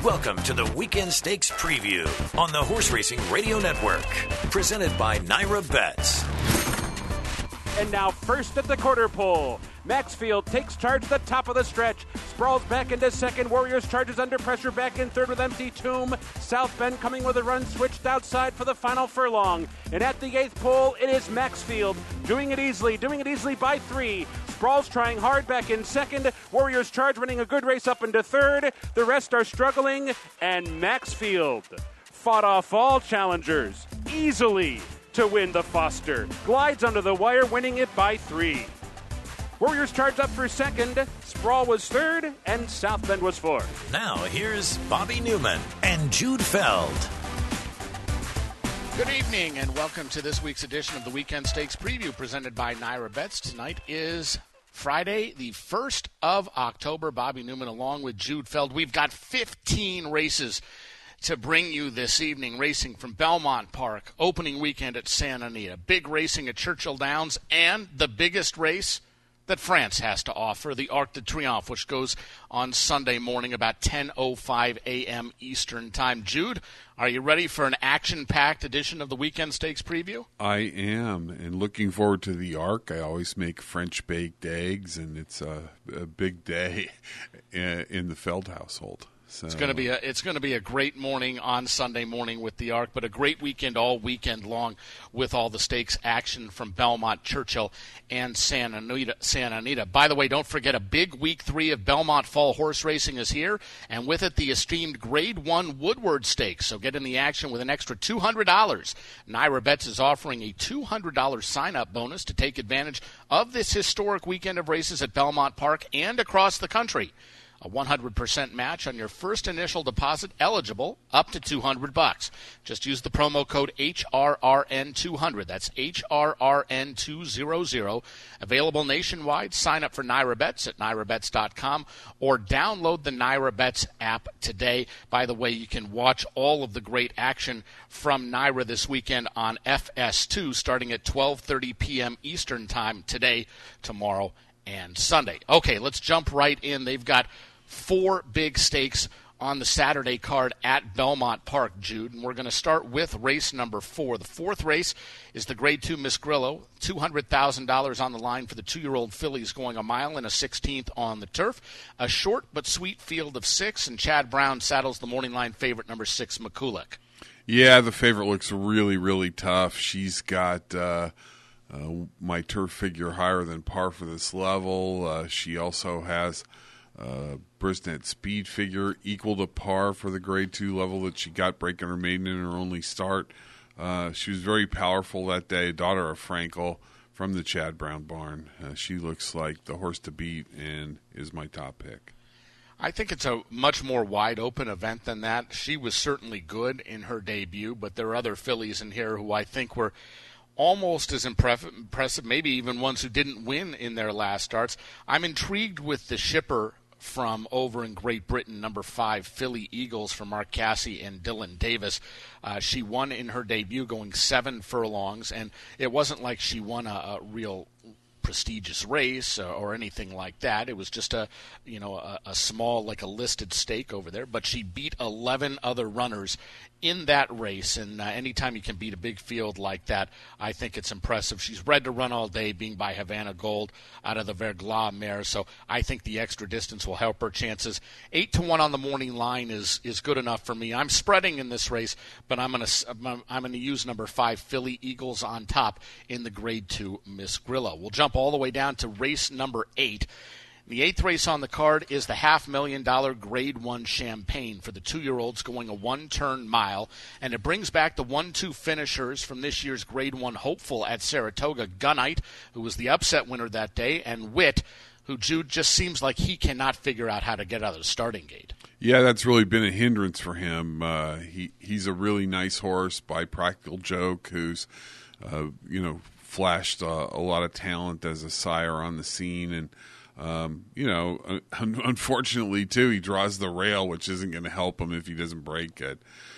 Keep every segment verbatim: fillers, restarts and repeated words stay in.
Welcome to the Weekend Stakes Preview on the Horse Racing Radio Network, presented by Naira Bets. And now first at the quarter pole, Maxfield takes charge at the top of the stretch. Sprawls back into second. Warriors charges under pressure back in third with Empty Tomb. South Bend coming with a run switched outside for the final furlong. And at the eighth pole, it is Maxfield doing it easily, doing it easily by three. Sprawls trying hard back in second. Warriors charge running a good race up into third. The rest are struggling. And Maxfield fought off all challengers easily to win the Foster. Glides under the wire, winning it by three. Warriors charged up for second. Sprawl was third, and South Bend was fourth. Now here's Bobby Newman and Jude Feld. Good evening, and welcome to this week's edition of the Weekend Stakes Preview presented by Naira Bets. Tonight is Friday, the first of October. Bobby Newman along with Jude Feld. We've got fifteen races to bring you this evening, racing from Belmont Park, opening weekend at Santa Anita, big racing at Churchill Downs, and the biggest race that France has to offer, the Arc de Triomphe, which goes on Sunday morning about ten oh five a.m. Eastern Time. Jude, are you ready for an action-packed edition of the Weekend Stakes Preview? I am, and looking forward to the Arc. I always make French-baked eggs, and it's a, a big day in the Feld household. So. It's going to be a it's going to be a great morning on Sunday morning with the Arc, but a great weekend all weekend long with all the stakes action from Belmont, Churchill, and Santa Anita. Santa Anita. By the way, don't forget a big week three of Belmont Fall Horse Racing is here, and with it the esteemed Grade One Woodward Stakes. So get in the action with an extra two hundred dollars. Naira Bets is offering a two hundred dollars sign-up bonus to take advantage of this historic weekend of races at Belmont Park and across the country. A one hundred percent match on your first initial deposit, eligible up to two hundred bucks. Just use the promo code H R R N two hundred. That's H R R N two hundred. Available nationwide. Sign up for Naira Bets at naira bets dot com or download the Naira Bets app today. By the way, you can watch all of the great action from Naira this weekend on F S two starting at twelve thirty p.m. Eastern Time today, tomorrow, and Sunday. Okay, let's jump right in. They've got four big stakes on the Saturday card at Belmont Park, Jude, and we're going to start with race number four. The fourth race is the Grade Two Miss Grillo, two hundred thousand dollars on the line for the two-year-old fillies going a mile and a sixteenth on the turf. A short but sweet field of six, and Chad Brown saddles the morning line favorite number six, McCulloch. Yeah, the favorite looks really, really tough. She's got uh, uh, my turf figure higher than par for this level. Uh, she also has Uh, Brisnet speed figure equal to par for the grade two level that she got breaking her maiden in her only start. Uh, she was very powerful that day, daughter of Frankel from the Chad Brown barn. Uh, she looks like the horse to beat and is my top pick. I think it's a much more wide-open event than that. She was certainly good in her debut, but there are other fillies in here who I think were almost as impressive, maybe even ones who didn't win in their last starts. I'm intrigued with the shipper from over in Great Britain, number five, Philly Eagles from Mark Casse and Dylan Davis. Uh, she won in her debut going seven furlongs, and it wasn't like she won a, a real prestigious race or, or anything like that. It was just a, you know, a, a small, like a listed stake over there, but she beat eleven other runners in that race, and uh, anytime you can beat a big field like that, I think it's impressive. She's bred to run all day, being by Havana Gold out of the Verglas mare, so I think the extra distance will help her chances. Eight to one on the morning line is is good enough for me. I'm spreading in this race, but I'm gonna I'm gonna use number five, Philly Eagles, on top in the Grade Two Miss Grillo. We'll jump all the way down to race number eight. The eighth race on the card is the half million dollar Grade One Champagne for the two-year-olds going a one-turn mile, and it brings back the one two finishers from this year's Grade One hopeful at Saratoga, Gunite, who was the upset winner that day, and Witt, who, Jude, just seems like he cannot figure out how to get out of the starting gate. Yeah, that's really been a hindrance for him. Uh, he he's a really nice horse by Practical Joke, who's uh, you know flashed uh, a lot of talent as a sire on the scene, and Um, you know, un- unfortunately, too, he draws the rail, which isn't going to help him if he doesn't break it.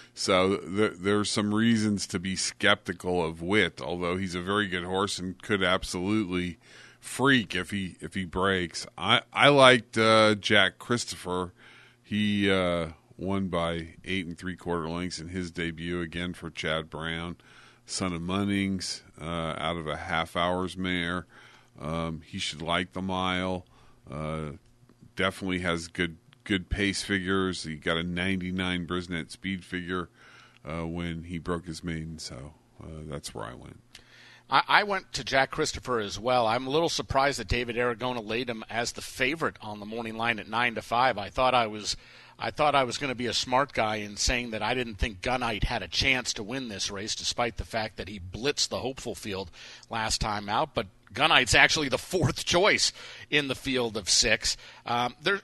So th- there's some reasons to be skeptical of Witt, although he's a very good horse and could absolutely freak if he if he breaks. I I liked uh, Jack Christopher. He uh, won by eight and three-quarter lengths in his debut, again for Chad Brown, son of Munnings, uh, out of a half-hours mare. Um, he should like the mile. Uh, definitely has good good pace figures. He got a ninety-nine Brisnet speed figure uh, when he broke his maiden, so uh, that's where I went. I, I went to Jack Christopher as well. I'm a little surprised that David Aragona laid him as the favorite on the morning line at nine to five. I thought I was I thought I was going to be a smart guy in saying that I didn't think Gunite had a chance to win this race, despite the fact that he blitzed the hopeful field last time out. But Gunite's actually the fourth choice in the field of six. Um, there,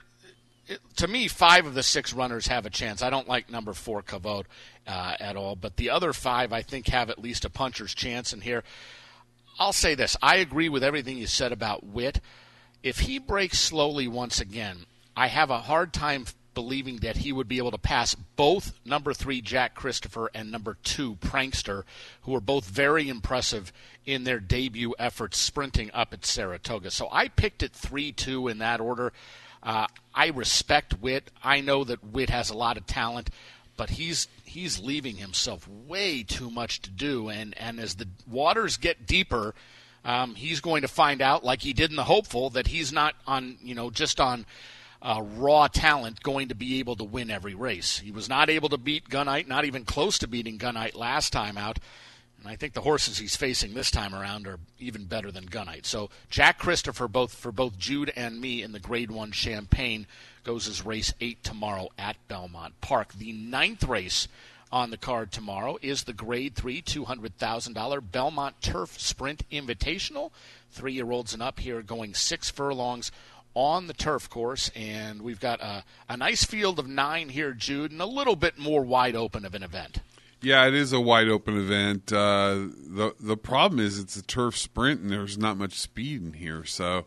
to me, five of the six runners have a chance. I don't like number four, Kavod, uh, at all. But the other five, I think, have at least a puncher's chance. And here, I'll say this. I agree with everything you said about Witt. If he breaks slowly once again, I have a hard time believing that he would be able to pass both number three Jack Christopher and number two Prankster, who are both very impressive in their debut efforts sprinting up at Saratoga. So I picked it three two in that order. Uh, I respect Witt. I know that Witt has a lot of talent, but he's he's leaving himself way too much to do. And, and as the waters get deeper, um, he's going to find out, like he did in the Hopeful, that he's not on, you know, just on Uh, raw talent going to be able to win every race. He was not able to beat Gunite, not even close to beating Gunite last time out. And I think the horses he's facing this time around are even better than Gunite. So Jack Christopher, both for both Jude and me in the Grade one Champagne, goes as race eight tomorrow at Belmont Park. The ninth race on the card tomorrow is the Grade three two hundred thousand dollars Belmont Turf Sprint Invitational. Three-year-olds and up here going six furlongs on the turf course, and we've got a, a nice field of nine here, Jude, and a little bit more wide open of an event. Yeah, it is a wide open event. Uh, the the problem is it's a turf sprint, and there's not much speed in here, so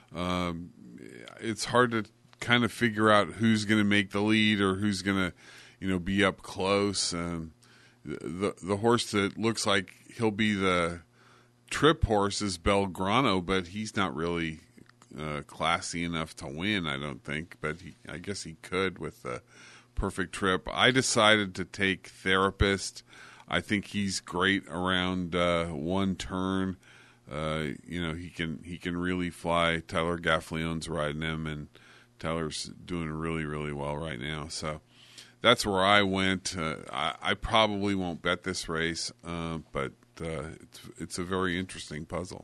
um, it's hard to kind of figure out who's going to make the lead or who's going to, you know, be up close. Um, the the horse that looks like he'll be the trip horse is Belgrano, but he's not really Uh, classy enough to win, I don't think, but he, I guess he could with the perfect trip. I decided to take Therapist. I think he's great around uh, one turn. Uh, you know, he can he can really fly. Tyler Gaffleone's riding him, and Tyler's doing really, really well right now. So that's where I went. Uh, I, I probably won't bet this race, uh, but uh, it's it's a very interesting puzzle.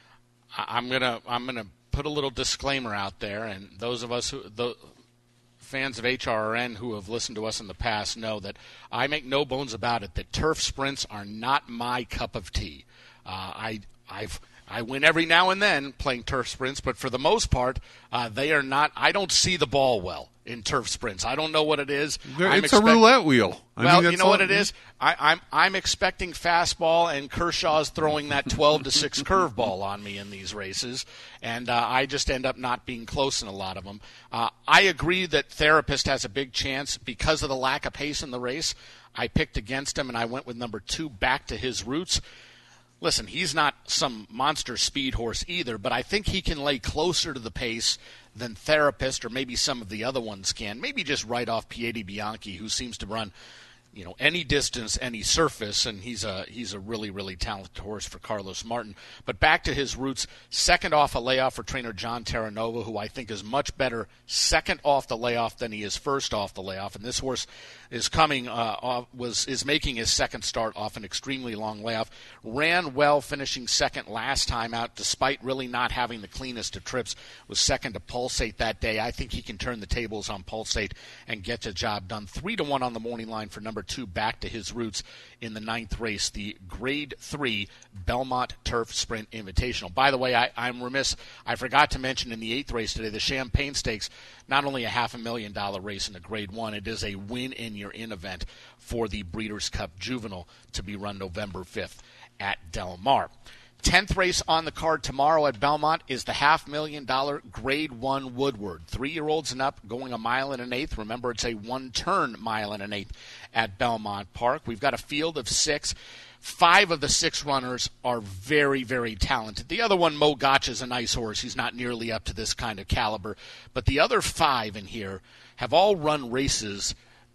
I'm gonna I'm gonna. put a little disclaimer out there, and those of us who the fans of H R R N who have listened to us in the past know that I make no bones about it that turf sprints are not my cup of tea. Uh, I I've I win every now and then playing turf sprints, but for the most part, uh, they are not. I don't see the ball well in turf sprints. I don't know what it is. I'm it's expect- a roulette wheel. I well, mean, you know what it is? I, I'm I'm expecting fastball, and Kershaw's throwing that twelve to six curveball on me in these races, and uh, I just end up not being close in a lot of them. Uh, I agree that Therapist has a big chance because of the lack of pace in the race. I picked against him, and I went with number two, Back to His Roots. Listen, he's not some monster speed horse either, but I think he can lay closer to the pace than Therapist or maybe some of the other ones can. Maybe just right off Piedi Bianchi, who seems to run, you know, any distance, any surface, and he's a he's a really, really talented horse for Carlos Martin. But Back to His Roots, second off a layoff for trainer John Terranova, who I think is much better second off the layoff than he is first off the layoff. And this horse is coming uh, off, was is making his second start off an extremely long layoff. Ran well, finishing second last time out, despite really not having the cleanest of trips. Was second to Pulsate that day. I think he can turn the tables on Pulsate and get the job done. Three to one on the morning line for number two, Back to His Roots in the ninth race, the Grade three Belmont Turf Sprint Invitational. By the way, I, I'm remiss. I forgot to mention in the eighth race today, the Champagne Stakes, not only a half a million dollar race in the Grade one, it is a win-in-your-in event for the Breeders' Cup Juvenile to be run November fifth at Del Mar. Tenth race on the card tomorrow at Belmont is the half million dollar Grade one Woodward. Three-year-olds and up going a mile and an eighth. Remember, it's a one-turn mile and an eighth at Belmont Park. We've got a field of six. Five of the six runners are very, very talented. The other one, Mo Gotch, is a nice horse. He's not nearly up to this kind of caliber. But the other five in here have all run races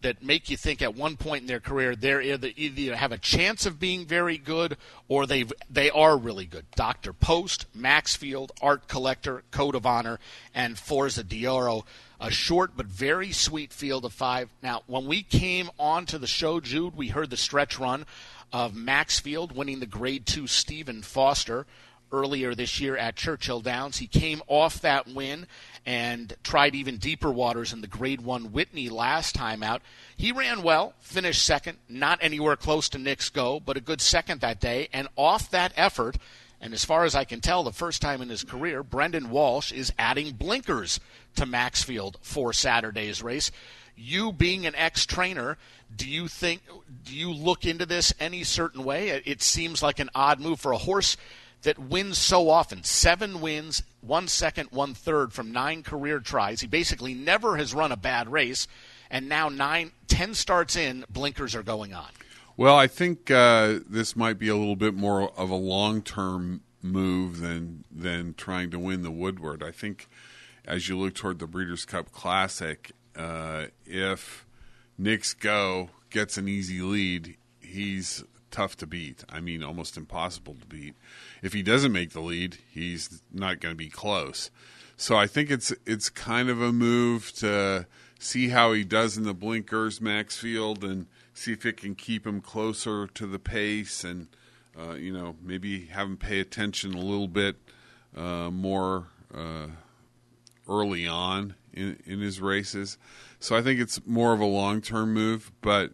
that make you think at one point in their career they're either, either have a chance of being very good or they they are really good. Doctor Post, Maxfield, Art Collector, Code of Honor, and Forza Dioro. A short but very sweet field of five. Now, when we came on to the show, Jude, we heard the stretch run of Maxfield winning the Grade two Stephen Foster earlier this year at Churchill Downs. He came off that win and tried even deeper waters in the Grade one Whitney last time out. He ran well, finished second, not anywhere close to Nick's Go, but a good second that day. And off that effort, and as far as I can tell, the first time in his career, Brendan Walsh is adding blinkers to Maxfield for Saturday's race. You being an ex-trainer, do you think, do you look into this any certain way? It seems like an odd move for a horse that wins so often. Seven wins, one second, one third from nine career tries. He basically never has run a bad race, and now nine, ten starts in, blinkers are going on. Well, I think uh, this might be a little bit more of a long-term move than than trying to win the Woodward. I think as you look toward the Breeders' Cup Classic, uh, if Nick's Go gets an easy lead, he's tough to beat. I mean, almost impossible to beat. If he doesn't make the lead, he's not going to be close. So I think it's it's kind of a move to see how he does in the blinkers, Maxfield, and see if it can keep him closer to the pace and, uh, you know, maybe have him pay attention a little bit uh, more uh, early on in, in his races. So I think it's more of a long-term move, but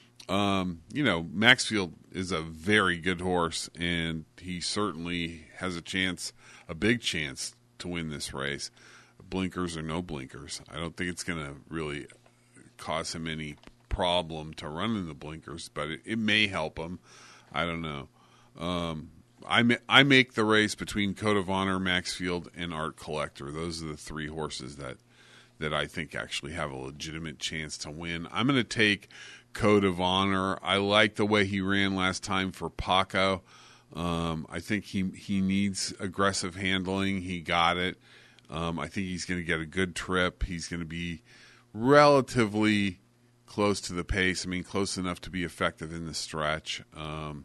Um, you know, Maxfield is a very good horse, and he certainly has a chance, a big chance, to win this race. Blinkers or no blinkers, I don't think it's going to really cause him any problem to run in the blinkers, but it, it may help him. I don't know. Um, I, ma- I make the race between Code of Honor, Maxfield, and Art Collector. Those are the three horses that, that I think actually have a legitimate chance to win. I'm going to take Code of Honor. I like the way he ran last time for Paco. Um, I think he he needs aggressive handling. He got it. Um, I think he's going to get a good trip. He's going to be relatively close to the pace. I mean, close enough to be effective in the stretch. Um,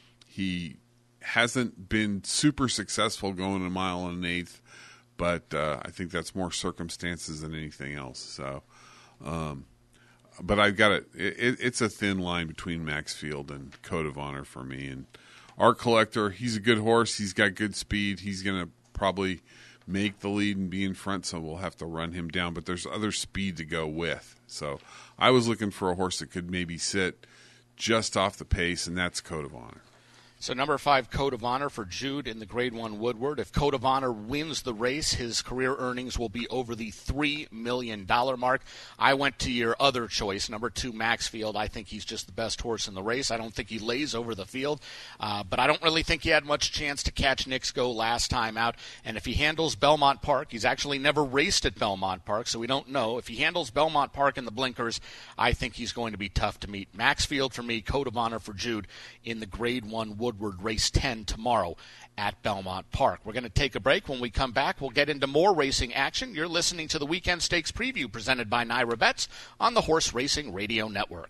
he hasn't been super successful going a mile and an eighth, but uh, I think that's more circumstances than anything else. So, um, but I've got it, it. It's a thin line between Maxfield and Code of Honor for me. And Art Collector, he's a good horse. He's got good speed. He's going to probably make the lead and be in front, so we'll have to run him down. But there's other speed to go with. So I was looking for a horse that could maybe sit just off the pace, and that's Code of Honor. So number five, Code of Honor for Jude in the Grade one Woodward. If Code of Honor wins the race, his career earnings will be over the three million dollars mark. I went to your other choice, number two, Maxfield. I think he's just the best horse in the race. I don't think he lays over the field, uh, but I don't really think he had much chance to catch Nick's Go last time out. And if he handles Belmont Park, he's actually never raced at Belmont Park, so we don't know. If he handles Belmont Park in the blinkers, I think he's going to be tough to meet. Maxfield for me, Code of Honor for Jude in the Grade one Woodward. Race ten tomorrow at Belmont Park. We're going to take a break. When we come back, we'll get into more racing action. You're listening to the Weekend Stakes Preview presented by Naira Bets on the Horse Racing Radio Network.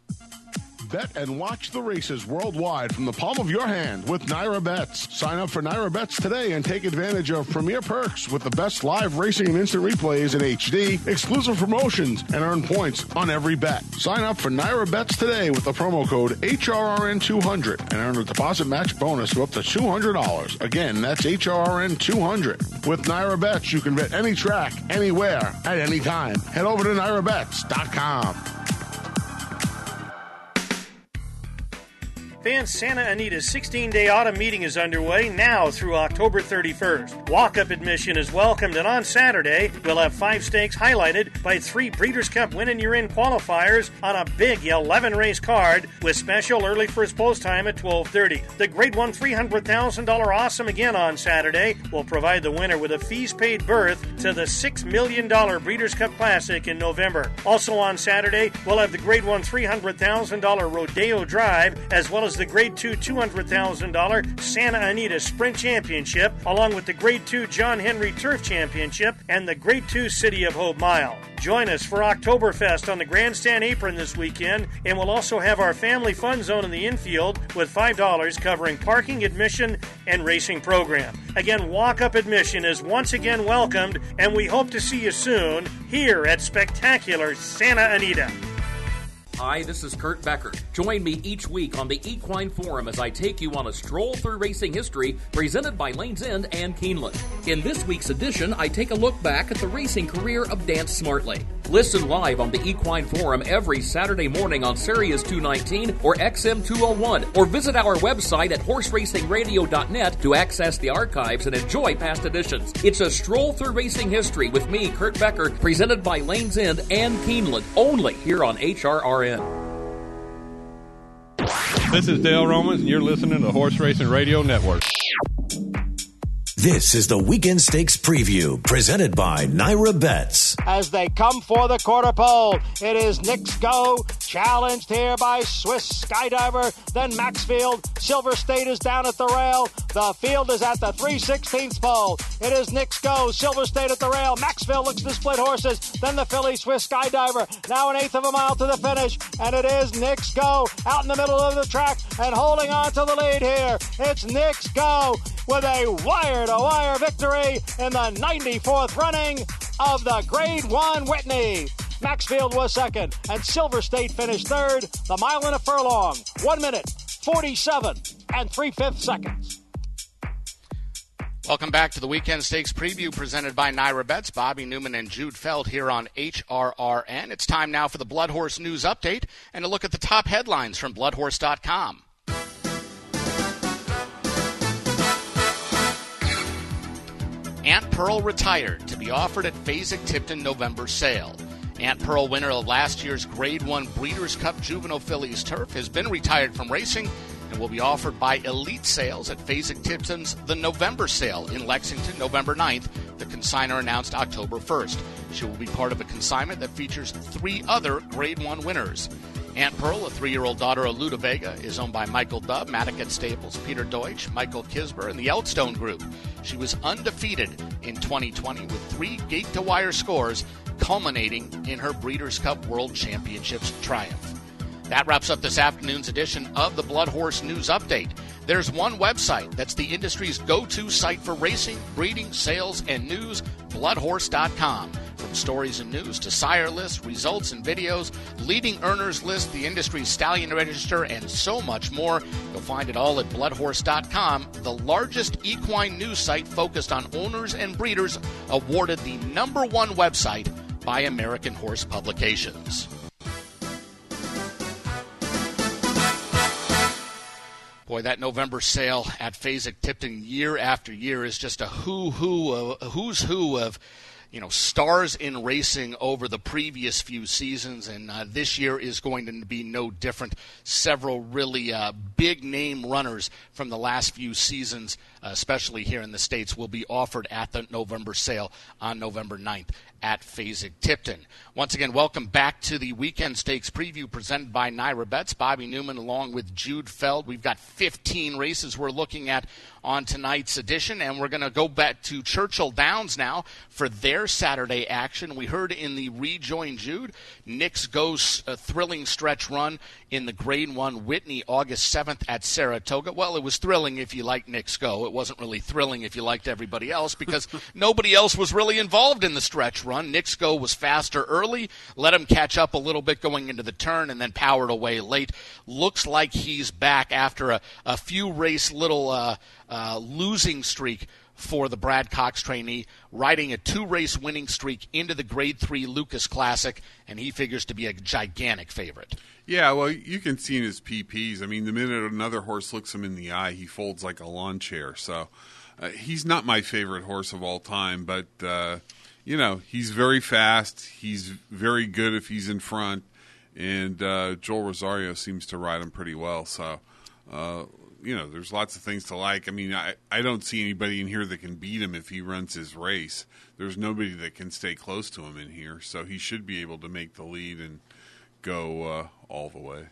Bet and watch the races worldwide from the palm of your hand with Naira Bets. Sign up for Naira Bets today and take advantage of premier perks with the best live racing and instant replays in H D, exclusive promotions, and earn points on every bet. Sign up for Naira Bets today with the promo code H R R N two hundred and earn a deposit match bonus of up to two hundred dollars. Again, that's H R R N two hundred. With Naira Bets, you can bet any track, anywhere, at any time. Head over to Naira Bets dot com. Van Santa Anita's sixteen-day autumn meeting is underway now through October thirty-first. Walk-up admission is welcomed, and on Saturday, we'll have five stakes highlighted by three Breeders' Cup win-and-you're-in qualifiers on a big eleven-race card with special early first post time at twelve thirty. The Grade one three hundred thousand dollars Awesome again on Saturday will provide the winner with a fees-paid berth to the six million dollars Breeders' Cup Classic in November. Also on Saturday, we'll have the Grade one three hundred thousand dollars Rodeo Drive, as well as as the Grade two two hundred thousand dollars Santa Anita Sprint Championship, along with the Grade two John Henry Turf Championship and the Grade two City of Hope Mile. Join us for Oktoberfest on the Grandstand Apron this weekend, and we'll also have our Family Fun Zone in the infield with five dollars covering parking, admission, and racing program. Again, walk-up admission is once again welcomed, and we hope to see you soon here at Spectacular Santa Anita. Hi, this is Kurt Becker. Join me each week on the Equine Forum as I take you on a stroll through racing history presented by Lane's End and Keeneland. In this week's edition, I take a look back at the racing career of Dance Smartly. Listen live on the Equine Forum every Saturday morning on Sirius two nineteen or X M two oh one, or visit our website at horse racing radio dot net to access the archives and enjoy past editions. It's a stroll through racing history with me, Kurt Becker, presented by Lane's End and Keeneland, only here on H R R N. This is Dale Romans, and you're listening to the Horse Racing Radio Network. This is the Weekend Stakes Preview, presented by Naira Bets. As they come for the quarter pole, it is Knicks Go, challenged here by Swiss Skydiver, then Maxfield. Silver State is down at the rail. The field is at the three sixteenths pole. It is Knicks Go, Silver State at the rail. Maxfield looks to split horses, then the filly Swiss Skydiver. Now an eighth of a mile to the finish, and it is Knicks Go out in the middle of the track and holding on to the lead here. It's Knicks Go with a wire-to-wire victory in the ninety-fourth running of the Grade one Whitney. Maxfield was second, and Silver State finished third. The mile and a furlong, one minute, forty-seven and three-fifths seconds. Welcome back to the Weekend Stakes Preview presented by Naira Bets. Bobby Newman and Jude Feld here on H R R N. It's time now for the Blood Horse News Update and a look at the top headlines from blood horse dot com. Aunt Pearl retired to be offered at Fasig-Tipton November sale. Aunt Pearl, winner of last year's Grade one Breeders' Cup Juvenile Fillies Turf, has been retired from racing and will be offered by Elite Sales at Fasig-Tipton's The November Sale in Lexington, November ninth. The consignor announced October first. She will be part of a consignment that features three other Grade one winners. Aunt Pearl, a three-year-old daughter of Luda Vega, is owned by Michael Dubb, Madaket Stables, Peter Deutsch, Michael Kisber, and the Elstone Group. She was undefeated in twenty twenty with three gate-to-wire scores, culminating in her Breeders' Cup World Championships triumph. That wraps up this afternoon's edition of the Blood Horse News Update. There's one website that's the industry's go-to site for racing, breeding, sales, and news, blood horse dot com. From stories and news to sire lists, results and videos, leading earners list, the industry's stallion register, and so much more. You'll find it all at blood horse dot com, the largest equine news site focused on owners and breeders, awarded the number one website by American Horse Publications. Boy, that November sale at Fasig-Tipton year after year is just a who-who, of, a who's who of, you know, stars in racing over the previous few seasons, and uh, this year is going to be no different. Several really uh, big-name runners from the last few seasons, uh, especially here in the States, will be offered at the November sale on November ninth at Fasig-Tipton. Once again, welcome back to the Weekend Stakes Preview presented by Naira Bets. Bobby Newman along with Jude Feld. We've got fifteen races we're looking at on tonight's edition, and we're going to go back to Churchill Downs now for their Saturday action. We heard in the Rejoin Jude, Knicks Go's a thrilling stretch run in the Grade one Whitney August seventh at Saratoga. Well, it was thrilling if you liked Knicks Go. It wasn't really thrilling if you liked everybody else because nobody else was really involved in the stretch run. Knicks Go was faster early, let him catch up a little bit going into the turn, and then powered away late. Looks like he's back after a, a few race little uh, uh, losing streak for the Brad Cox trainee, riding a two-race winning streak into the Grade three Lucas Classic, and he figures to be a gigantic favorite. Yeah, well, you can see in his P Ps. I mean, the minute another horse looks him in the eye, he folds like a lawn chair. So uh, he's not my favorite horse of all time, but, uh, you know, he's very fast. He's very good if he's in front, and uh, Joel Rosario seems to ride him pretty well. So, uh, you know, there's lots of things to like. I mean, I, I don't see anybody in here that can beat him if he runs his race. There's nobody that can stay close to him in here, so he should be able to make the lead and go uh, all the way.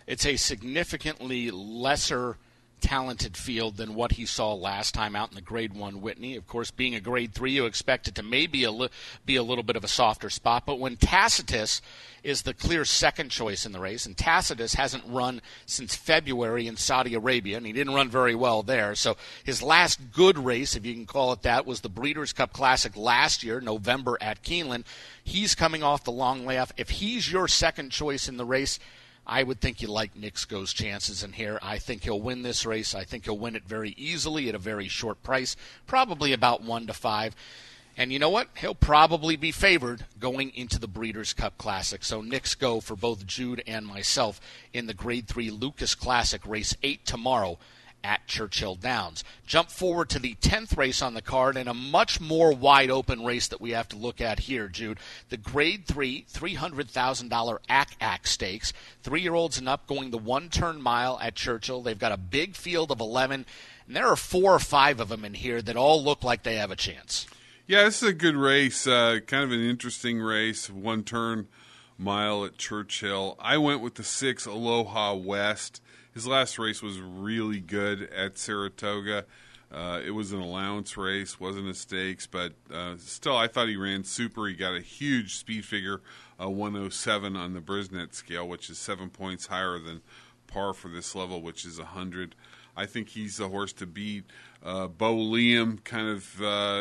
it's a significantly lesser talented field than what he saw last time out in the Grade One Whitney. Of course, being a Grade Three, you expect it to maybe a li- be a little bit of a softer spot. But when Tacitus is the clear second choice in the race, and Tacitus hasn't run since February in Saudi Arabia, and he didn't run very well there. So his last good race, if you can call it that, was the Breeders' Cup Classic last year, November at Keeneland. He's coming off the long layoff. If he's your second choice in the race, I would think you like Knicks Go's chances in here. I think he'll win this race. I think he'll win it very easily at a very short price, probably about one to five. And you know what? He'll probably be favored going into the Breeders' Cup Classic. So Knicks Go for both Jude and myself in the Grade three Lucas Classic, race eight tomorrow at Churchill Downs. Jump forward to the tenth race on the card and a much more wide-open race that we have to look at here, Jude. The Grade three, three hundred thousand dollars A C A C Stakes. Three-year-olds and up going the one-turn mile at Churchill. They've got a big field of eleven, and there are four or five of them in here that all look like they have a chance. Yeah, this is a good race, uh, kind of an interesting race, one-turn mile at Churchill. I went with the six, Aloha West. His last race was really good at Saratoga. Uh, it was an allowance race, wasn't a stakes, but uh, still I thought he ran super. He got a huge speed figure, uh, one oh seven on the Brisnet scale, which is seven points higher than par for this level, which is one hundred. I think he's the horse to beat. Uh, Bo Liam kind of uh,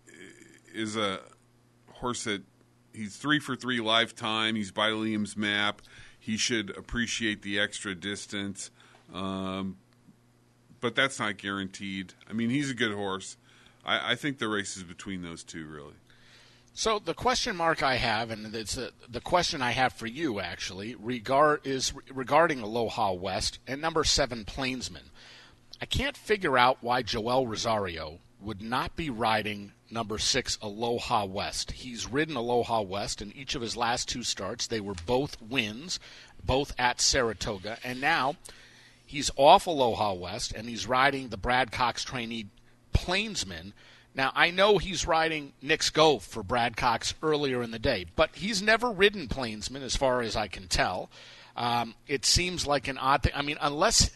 is a horse that he's three for three lifetime. He's by Liam's map. He should appreciate the extra distance. Um, but that's not guaranteed. I mean, he's a good horse. I, I think the race is between those two, really. So the question mark I have, and it's a, the question I have for you, actually, regard is regarding Aloha West and number seven, Plainsman. I can't figure out why Joel Rosario would not be riding number six, Aloha West. He's ridden Aloha West in each of his last two starts. They were both wins, both at Saratoga, and now he's off Aloha West, and he's riding the Brad Cox trainee Plainsman. Now, I know he's riding Knicks Go for Brad Cox earlier in the day, but he's never ridden Plainsman as far as I can tell. Um, it seems like an odd thing. I mean, unless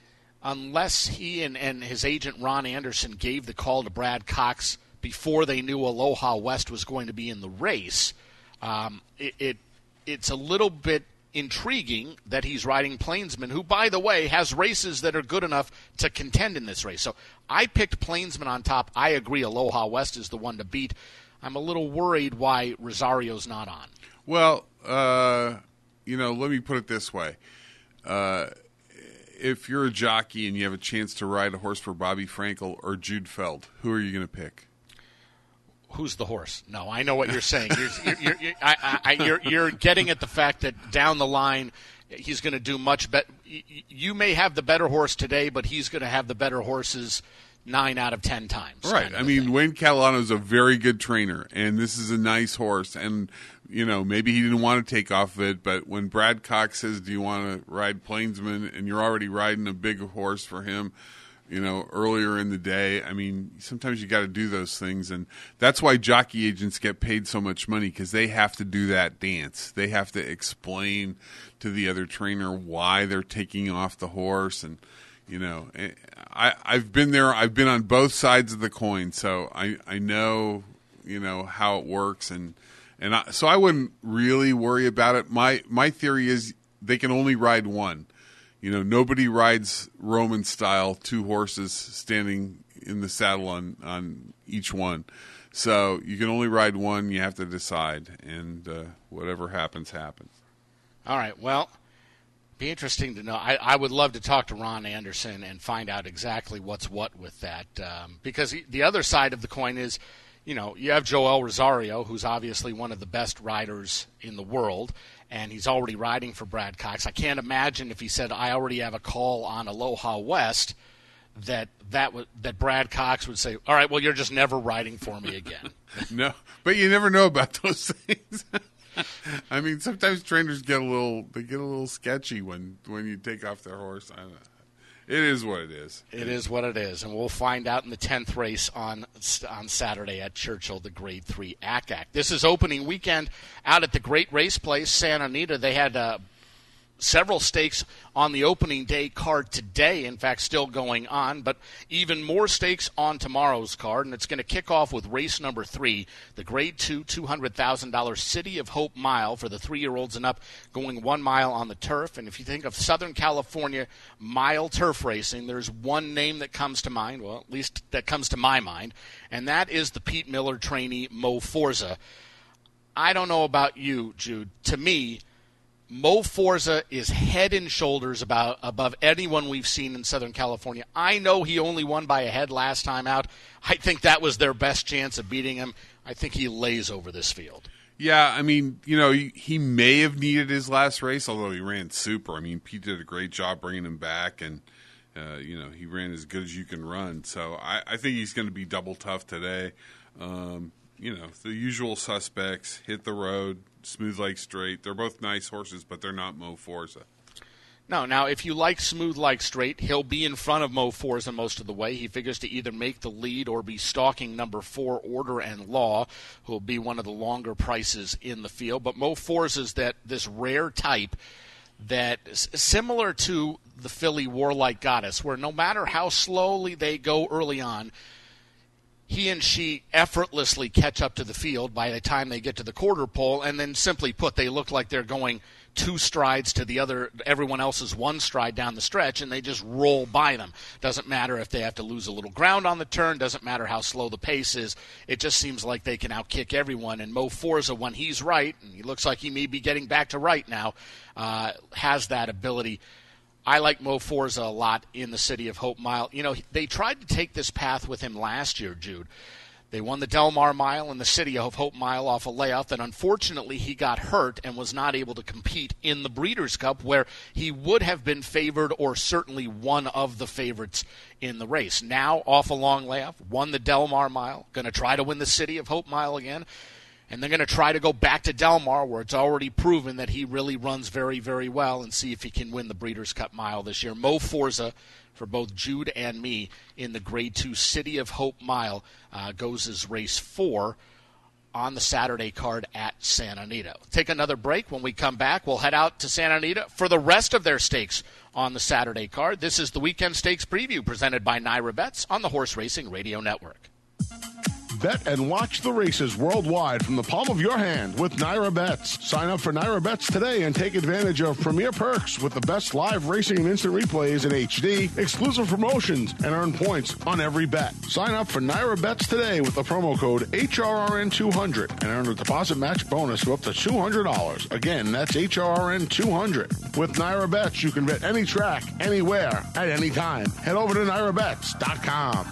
unless he and, and his agent Ron Anderson gave the call to Brad Cox before they knew Aloha West was going to be in the race, um, it, it it's a little bit intriguing that he's riding Plainsman, who, by the way, has races that are good enough to contend in this race. So I picked Plainsman on top. I agree Aloha West is the one to beat. I'm a little worried why Rosario's not on. Well, uh, you know, let me put it this way. Uh, if you're a jockey and you have a chance to ride a horse for Bobby Frankel or Jude Feld, who are you going to pick? Who's the horse? No, I know what you're saying. You're, you're, you're, I, I, you're, you're getting at the fact that down the line he's going to do much better. You may have the better horse today, but he's going to have the better horses nine out of ten times. Right. Kind of I mean, thing. Wayne Catalano is a very good trainer, and this is a nice horse. And, you know, maybe he didn't want to take off of it, but when Brad Cox says, do you want to ride Plainsman, and you're already riding a big horse for him, you know, earlier in the day. I mean, sometimes you got to do those things, and that's why jockey agents get paid so much money, because they have to do that dance. They have to explain to the other trainer why they're taking off the horse, and you know, I I've been there. I've been on both sides of the coin, so I I know you know how it works, and and I, so I wouldn't really worry about it. My my theory is they can only ride one. You know, nobody rides Roman style, two horses standing in the saddle on, on each one. So you can only ride one. You have to decide, and uh, whatever happens, happens. All right. Well, be interesting to know. I, I would love to talk to Ron Anderson and find out exactly what's what with that, um, because he, the other side of the coin is, you know, you have Joel Rosario, who's obviously one of the best riders in the world, and he's already riding for Brad Cox. I can't imagine if he said, I already have a call on Aloha West, that that w- that Brad Cox would say, all right, well, you're just never riding for me again. No, but you never know about those things. I mean, sometimes trainers get a little they get a little sketchy when, when you take off their horse. I don't know. It is what it is. It is what it is, and we'll find out in the tenth race on on Saturday at Churchill, the Grade three A C A C. This is opening weekend out at the Great Race Place, Santa Anita. They had uh, several stakes on the opening day card today, in fact, still going on, but even more stakes on tomorrow's card, and it's going to kick off with race number three, the Grade two two hundred thousand dollars City of Hope Mile for the three-year-olds and up, going one mile on the turf. And if you think of Southern California mile turf racing, there's one name that comes to mind, well, at least that comes to my mind, and that is the Pete Miller trainee, Mo Forza. I don't know about you, Jude. To me, Mo Forza is head and shoulders about, above anyone we've seen in Southern California. I know he only won by a head last time out. I think that was their best chance of beating him. I think he lays over this field. Yeah, I mean, you know, he, he may have needed his last race, although he ran super. I mean, Pete did a great job bringing him back, and, uh, you know, he ran as good as you can run. So I, I think he's going to be double tough today. Um, you know, the usual suspects, hit the road, Smooth Like Straight. They're both nice horses, but they're not Mo Forza. No, now, if you like Smooth Like Straight, he'll be in front of Mo Forza most of the way. He figures to either make the lead or be stalking number four, Order and Law, who will be one of the longer prices in the field. But Mo Forza's that this rare type that is similar to the filly Warlike Goddess, where no matter how slowly they go early on, he and she effortlessly catch up to the field by the time they get to the quarter pole, and then simply put, they look like they're going two strides to the other, everyone else's one stride down the stretch, and they just roll by them. Doesn't matter if they have to lose a little ground on the turn, doesn't matter how slow the pace is. It just seems like they can outkick everyone, and Mo Forza, when he's right, and he looks like he may be getting back to right now, uh, has that ability. I like Mo Forza a lot in the City of Hope Mile. You know, they tried to take this path with him last year, Jude. They won the Del Mar Mile and the City of Hope Mile off a layoff, and unfortunately he got hurt and was not able to compete in the Breeders' Cup, where he would have been favored or certainly one of the favorites in the race. Now, off a long layoff, won the Del Mar Mile, going to try to win the City of Hope Mile again, and they're going to try to go back to Del Mar, where it's already proven that he really runs very, very well, and see if he can win the Breeders' Cup Mile this year. Mo Forza, for both Jude and me, in the Grade two City of Hope Mile, uh, goes as race four on the Saturday card at Santa Anita. Take another break. When we come back, we'll head out to Santa Anita for the rest of their stakes on the Saturday card. This is the Weekend Stakes Preview presented by Naira Bets on the Horse Racing Radio Network. Bet and watch the races worldwide from the palm of your hand with Naira Bets. Sign up for Naira Bets today and take advantage of premier perks with the best live racing and instant replays in H D, exclusive promotions, and earn points on every bet. Sign up for Naira Bets today with the promo code H R R N two hundred and earn a deposit match bonus of up to two hundred dollars. Again, that's H R R N two hundred. With Naira Bets, you can bet any track, anywhere, at any time. Head over to Naira Bets dot com.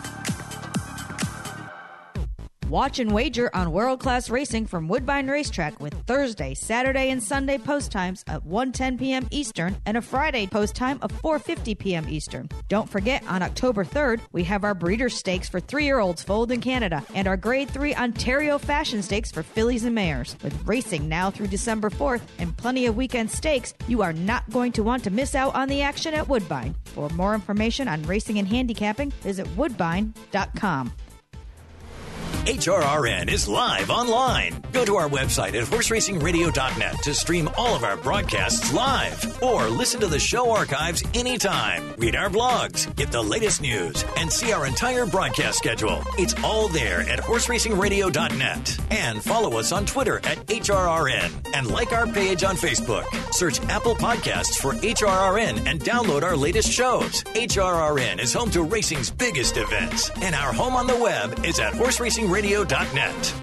Watch and wager on world-class racing from Woodbine Racetrack with Thursday, Saturday, and Sunday post times at one ten p.m. Eastern and a Friday post time of four fifty p.m. Eastern. Don't forget, on October third, we have our Breeders' Stakes for three-year-olds foaled in Canada and our Grade three Ontario Fashion Stakes for fillies and mares. With racing now through December fourth and plenty of weekend stakes, you are not going to want to miss out on the action at Woodbine. For more information on racing and handicapping, visit woodbine dot com. H R R N is live online. Go to our website at horse racing radio dot net to stream all of our broadcasts live or listen to the show archives anytime. Read our blogs, get the latest news, and see our entire broadcast schedule. It's all there at horse racing radio dot net. And follow us on Twitter at H R R N and like our page on Facebook. Search Apple Podcasts for H R R N and download our latest shows. H R R N is home to racing's biggest events, and our home on the web is at horse racing radio dot net.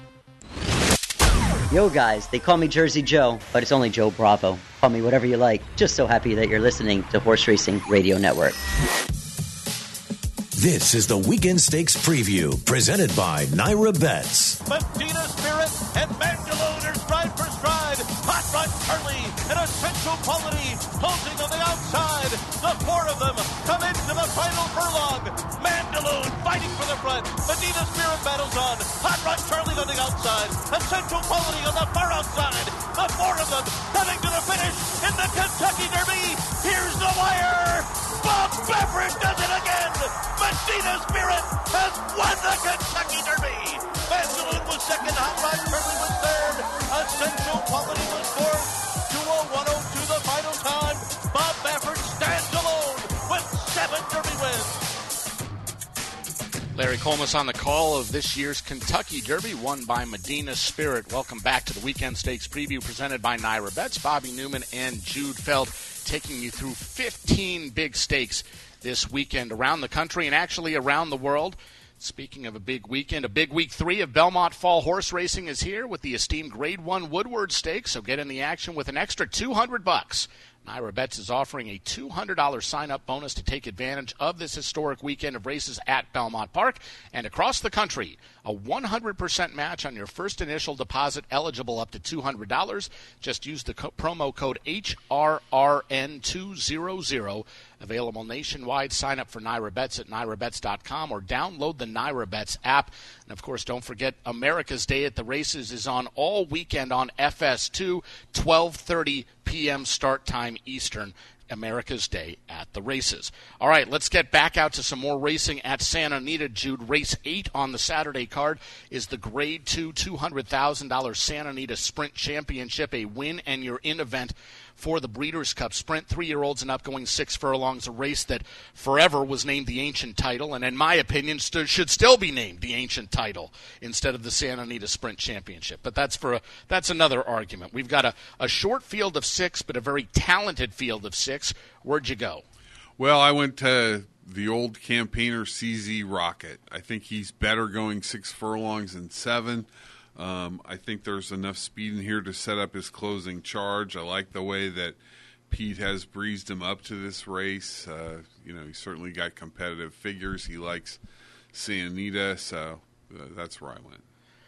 Yo guys, they call me Jersey Joe, but it's only Joe Bravo. Call me whatever you like. Just so happy that you're listening to Horse Racing Radio Network. This is the Weekend Stakes Preview, presented by Naira Bets. Medina Spirit and Mandalone are stride for stride. Hot Rod Charlie and Essential Quality closing on the outside. The four of them come into the final furlong. Mandalone fighting for the front. Medina Spirit battles on. Hot Rod Charlie on the outside. Essential Quality on the far outside. The four of them coming to the finish in the Kentucky Derby. Here's the wire. Bob Baffert does it again. Medina Spirit has won the Kentucky Derby. Mandalone was second. Hot Rod Charlie was third. Essential Quality was fourth. two oh one oh two the final time. Larry Colmus on the call of this year's Kentucky Derby, won by Medina Spirit. Welcome back to the Weekend Stakes preview presented by Naira Bets. Bobby Newman and Jude Feld taking you through fifteen big stakes this weekend around the country and actually around the world. Speaking of a big weekend, a big week three of Belmont Fall Horse Racing is here with the esteemed Grade One Woodward Stakes. So get in the action with an extra two hundred bucks. Naira Bets is offering a two hundred dollars sign-up bonus to take advantage of this historic weekend of races at Belmont Park and across the country. A one hundred percent match on your first initial deposit, eligible up to two hundred dollars. Just use the co- promo code H R R N two hundred. Available nationwide. Sign up for Naira Bets at Naira Bets dot com or download the Naira Bets app. And, of course, don't forget America's Day at the Races is on all weekend on F S two, twelve thirty p.m. start time Eastern. America's Day at the Races. All right, let's get back out to some more racing at Santa Anita, Jude. Race eight on the Saturday card is the Grade two two hundred thousand dollars Santa Anita Sprint Championship, a win and you're in event for the Breeders' Cup Sprint. Three-year-olds and up going six furlongs, a race that forever was named the Ancient Title, and in my opinion st- should still be named the Ancient Title instead of the Santa Anita Sprint Championship. But that's for a, that's another argument. We've got a, a short field of six, but a very talented field of six. Where'd you go? Well, I went to the old campaigner C Z Rocket. I think he's better going six furlongs than seven. Um, I think there's enough speed in here to set up his closing charge. I like the way that Pete has breezed him up to this race. Uh, you know, he's certainly got competitive figures. He likes Santa Anita, so uh, that's where I went.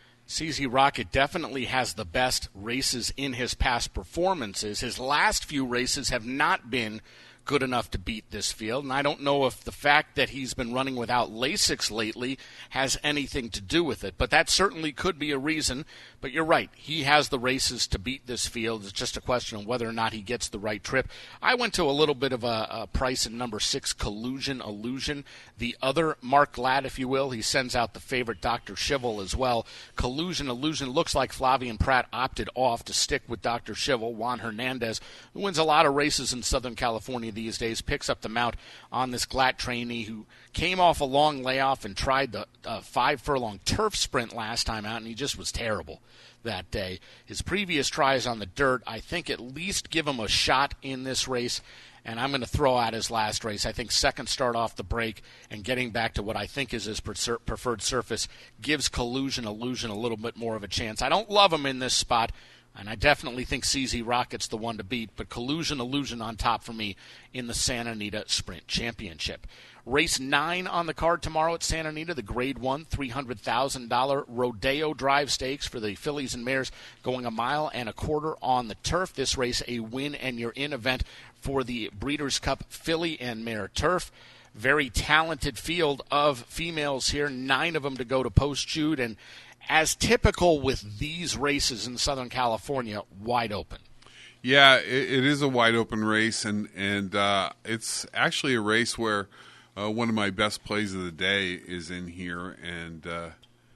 C Z Rocket definitely has the best races in his past performances. His last few races have not been good enough to beat this field, and I don't know if the fact that he's been running without Lasix lately has anything to do with it, but that certainly could be a reason. But you're right, he has the races to beat this field. It's just a question of whether or not he gets the right trip. I went to a little bit of a, a price in number six, Collusion Illusion, the other Mark Glad, if you will. He sends out the favorite Doctor Schivel as well. Collusion Illusion looks like Flavian Pratt opted off to stick with Doctor Schivel. Juan Hernandez, who wins a lot of races in Southern California these days, picks up the mount on this Glatt trainee who came off a long layoff and tried the uh, five furlong turf sprint last time out, and he just was terrible that day. His previous tries on the dirt, I think, at least give him a shot in this race, and I'm going to throw out his last race. I think second start off the break and getting back to what I think is his preferred surface gives Collusion Illusion a little bit more of a chance. I don't love him in this spot, and I definitely think C Z Rocket's the one to beat, but Collusion Illusion on top for me in the Santa Anita Sprint Championship. Race nine on the card tomorrow at Santa Anita, the Grade one three hundred thousand dollars Rodeo Drive Stakes for the fillies and mares going a mile and a quarter on the turf. This race a win and you're in event for the Breeders' Cup Filly and Mare Turf. Very talented field of females here, nine of them to go to post, Jude, and as typical with these races in Southern California, wide open. Yeah, it, it is a wide open race, and, and uh, it's actually a race where uh, one of my best plays of the day is in here, and uh,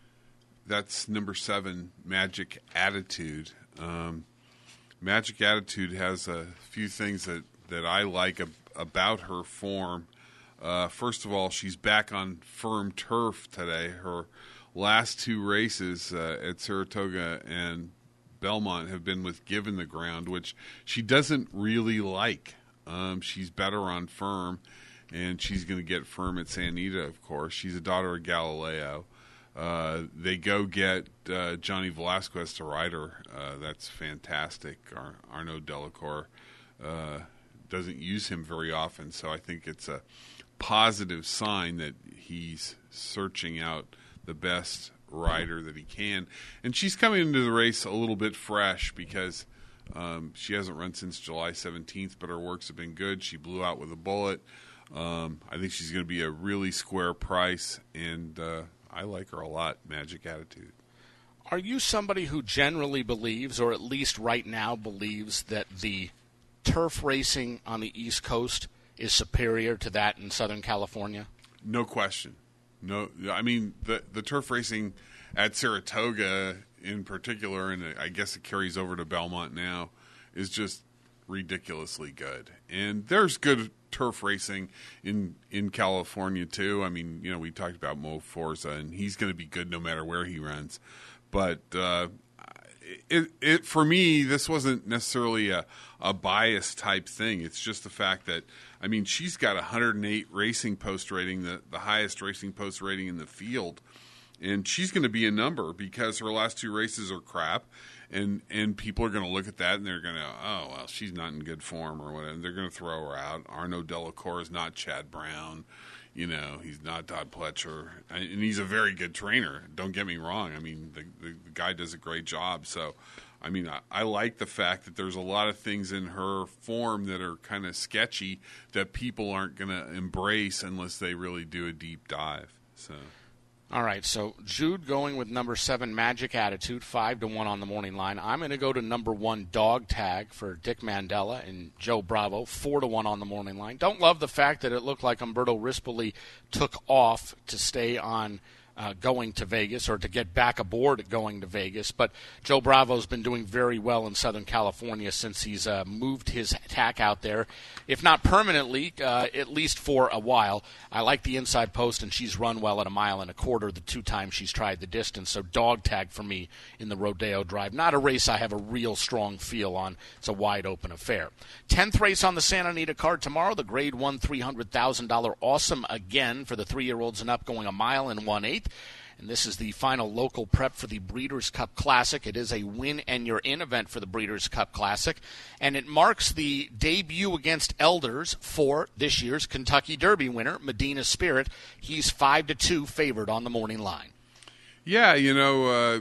that's number seven, Magic Attitude. Um, Magic Attitude has a few things that, that I like ab- about her form. Uh, first of all, she's back on firm turf today. Her last two races uh, at Saratoga and Belmont have been with given the ground, which she doesn't really like. Um, she's better on firm, and she's going to get firm at Santa Anita, of course. She's a daughter of Galileo. Uh, they go get uh, Johnny Velasquez to ride her. Uh, that's fantastic. Ar- Arnaud Delacour uh, doesn't use him very often, so I think it's a positive sign that he's searching out the best rider that he can. And she's coming into the race a little bit fresh because um, she hasn't run since July seventeenth, but her works have been good. She blew out with a bullet. Um, I think she's going to be a really square price, and uh, I like her a lot, Magic Attitude. Are you somebody who generally believes, or at least right now believes, that the turf racing on the East Coast is superior to that in Southern California? No question. No, I mean, the the turf racing at Saratoga in particular, and I guess it carries over to Belmont now, is just ridiculously good. And there's good turf racing in in California too. I mean, you know, we talked about Mo Forza, and he's going to be good no matter where he runs. But uh, it, it for me, this wasn't necessarily a, a bias type thing. It's just the fact that, I mean, she's got one hundred eight racing post rating, the, the highest racing post rating in the field. And she's going to be a number because her last two races are crap. And and people are going to look at that and they're going to, oh, well, she's not in good form or whatever. They're going to throw her out. Arnaud Delacour is not Chad Brown. You know, he's not Todd Pletcher. And he's a very good trainer. Don't get me wrong. I mean, the, the, the guy does a great job. So, I mean, I, I like the fact that there's a lot of things in her form that are kind of sketchy that people aren't going to embrace unless they really do a deep dive. So... All right, so Jude going with number seven, Magic Attitude, five to one on the morning line. I'm going to go to number one, Dog Tag for Dick Mandella and Joe Bravo, four to one on the morning line. Don't love the fact that it looked like Umberto Rispoli took off to stay on uh, going to Vegas or to get back aboard going to Vegas, but Joe Bravo's been doing very well in Southern California since he's uh, moved his tack out there, if not permanently, uh, at least for a while. I like the inside post, and she's run well at a mile and a quarter the two times she's tried the distance, so Dog Tag for me in the Rodeo Drive. Not a race I have a real strong feel on. It's a wide-open affair. tenth race on the Santa Anita card tomorrow, the Grade one three hundred thousand dollars Awesome Again for the three-year-olds and up, going a mile and one-eighth. And this is the final local prep for the Breeders' Cup Classic. It is a win-and-you're-in event for the Breeders' Cup Classic, and it marks the debut against Elders for this year's Kentucky Derby winner, Medina Spirit. He's five to two favored on the morning line. Yeah, you know, uh,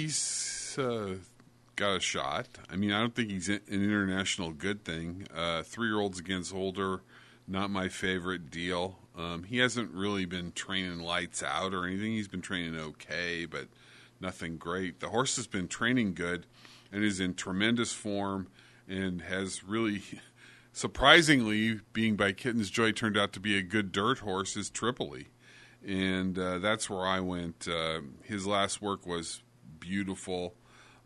he's uh, got a shot. I mean, I don't think he's an international good thing. Uh, three-year-olds against older, not my favorite deal. Um, he hasn't really been training lights out or anything. He's been training okay, but nothing great. The horse has been training good and is in tremendous form and has really, surprisingly, being by Kitten's Joy, turned out to be a good dirt horse, is Tripoli. And uh, that's where I went. Uh, his last work was beautiful.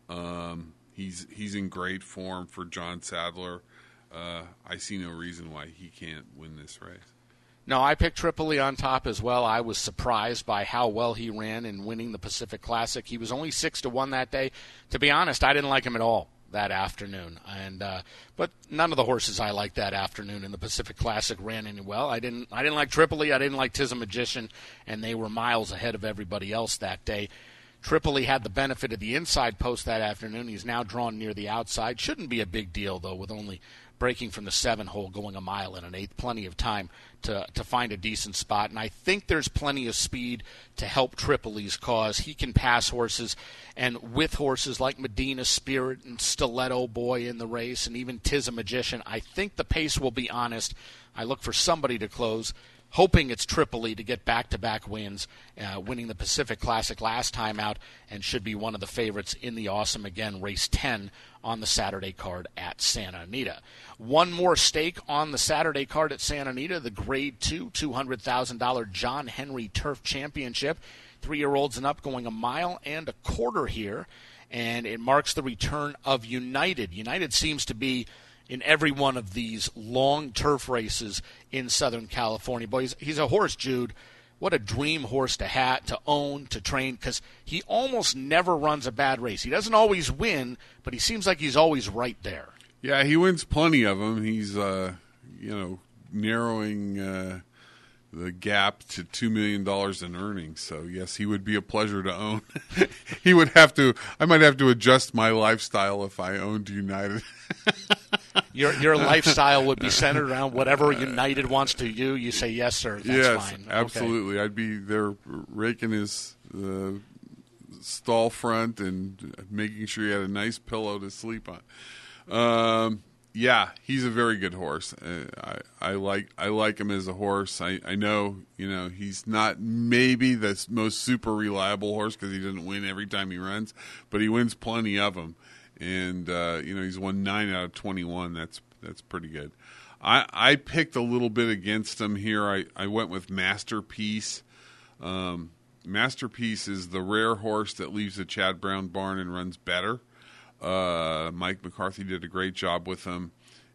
Um, he's he's in great form for John Sadler. Uh, I see no reason why he can't win this race. No, I picked Tripoli on top as well. I was surprised by how well he ran in winning the Pacific Classic. He was only six to one that day. To be honest, I didn't like him at all that afternoon. And uh, but none of the horses I liked that afternoon in the Pacific Classic ran any well. I didn't. I didn't like Tripoli. I didn't like Tiz Magician, and they were miles ahead of everybody else that day. Tripoli had the benefit of the inside post that afternoon. He's now drawn near the outside. Shouldn't be a big deal though, with only breaking from the seven hole, going a mile and an eighth, plenty of time to to find a decent spot. And I think there's plenty of speed to help Tripoli's cause. He can pass horses, and with horses like Medina Spirit and Stiletto Boy in the race, and even Tiz a Magician, I think the pace will be honest. I look for somebody to close, hoping it's Tripoli to get back-to-back wins, uh, winning the Pacific Classic last time out, and should be one of the favorites in the Awesome Again race ten on the Saturday card at Santa Anita. One more stake on the Saturday card at Santa Anita, the Grade two, two hundred thousand dollars John Henry Turf Championship. Three-year-olds and up, going a mile and a quarter here, and it marks the return of United. United seems to be in every one of these long turf races in Southern California. Boy, he's, he's a horse, Jude. What a dream horse to have, to own, to train, because he almost never runs a bad race. He doesn't always win, but he seems like he's always right there. Yeah, he wins plenty of them. He's, uh, you know, narrowing uh, the gap to two million dollars in earnings. So, yes, he would be a pleasure to own. He would have to – I might have to adjust my lifestyle if I owned United. Your your lifestyle would be centered around whatever United wants to do. You say, yes, sir, that's yes, fine. Absolutely. Okay. I'd be there raking his uh, stall front and making sure he had a nice pillow to sleep on. Um, yeah, he's a very good horse. Uh, I, I like I like him as a horse. I, I know, you know, he's not maybe the most super reliable horse because he doesn't win every time he runs, but he wins plenty of them. And, uh, you know, he's won nine out of twenty-one. That's that's pretty good. I, I picked a little bit against him here. I, I went with Masterpiece. Um, Masterpiece is the rare horse that leaves the Chad Brown barn and runs better. Uh, Mike McCarthy did a great job with him.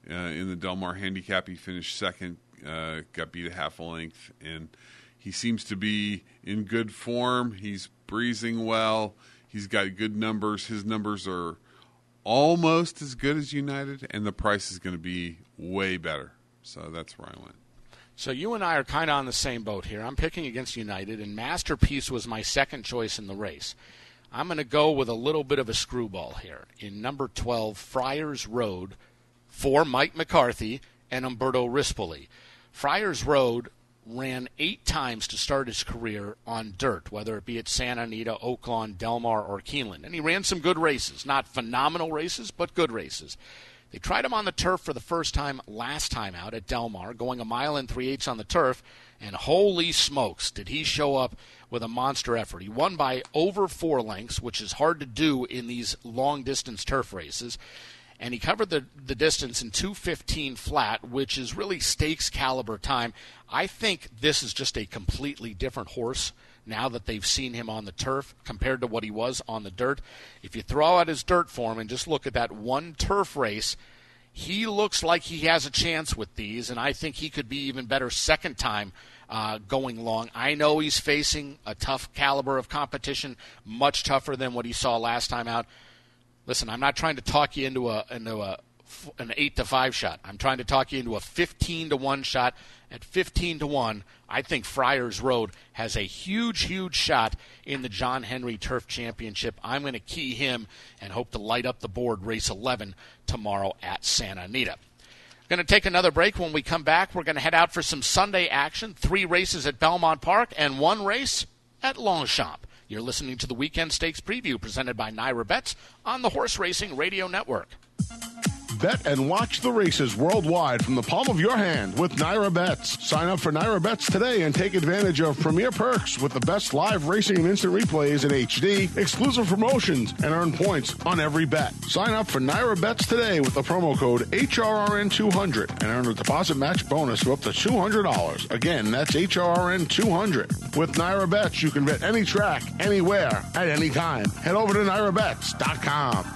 uh, in the Del Mar Handicap. He finished second, uh, got beat a half a length, and he seems to be in good form. He's breezing well. He's got good numbers. His numbers are almost as good as United, and the price is going to be way better. So that's where I went. So you and I are kind of on the same boat here. I'm picking against United, and Masterpiece was my second choice in the race. I'm going to go with a little bit of a screwball here. In number twelve, Friars Road, for Mike McCarthy and Umberto Rispoli. Friars Road ran eight times to start his career on dirt, whether it be at Santa Anita, Oaklawn, Del Mar, or Keeneland. And he ran some good races. Not phenomenal races, but good races. They tried him on the turf for the first time last time out at Del Mar, going a mile and three-eighths on the turf, and holy smokes, did he show up with a monster effort. He won by over four lengths, which is hard to do in these long-distance turf races, and he covered the, the distance in two fifteen flat, which is really stakes caliber time. I think this is just a completely different horse now that they've seen him on the turf compared to what he was on the dirt. If you throw out his dirt form and just look at that one turf race, he looks like he has a chance with these, and I think he could be even better second time uh, going long. I know he's facing a tough caliber of competition, much tougher than what he saw last time out. Listen, I'm not trying to talk you into a into a an eight to five shot. I'm trying to talk you into a fifteen to one shot. At fifteen to one, I think Friars Road has a huge, huge shot in the John Henry Turf Championship. I'm going to key him and hope to light up the board race eleven tomorrow at Santa Anita. Going to take another break. When we come back, we're going to head out for some Sunday action. Three races at Belmont Park and one race at Longchamp. You're listening to the Weekend Stakes Preview presented by Naira Bets on the Horse Racing Radio Network. Bet and watch the races worldwide from the palm of your hand with Naira Bets. Sign up for Naira Bets today and take advantage of premier perks with the best live racing and instant replays in H D, exclusive promotions, and earn points on every bet. Sign up for Naira Bets today with the promo code H R R N two hundred and earn a deposit match bonus of up to two hundred dollars. Again, that's H R R N two hundred. With Naira Bets, you can bet any track, anywhere, at any time. Head over to Naira Bets dot com.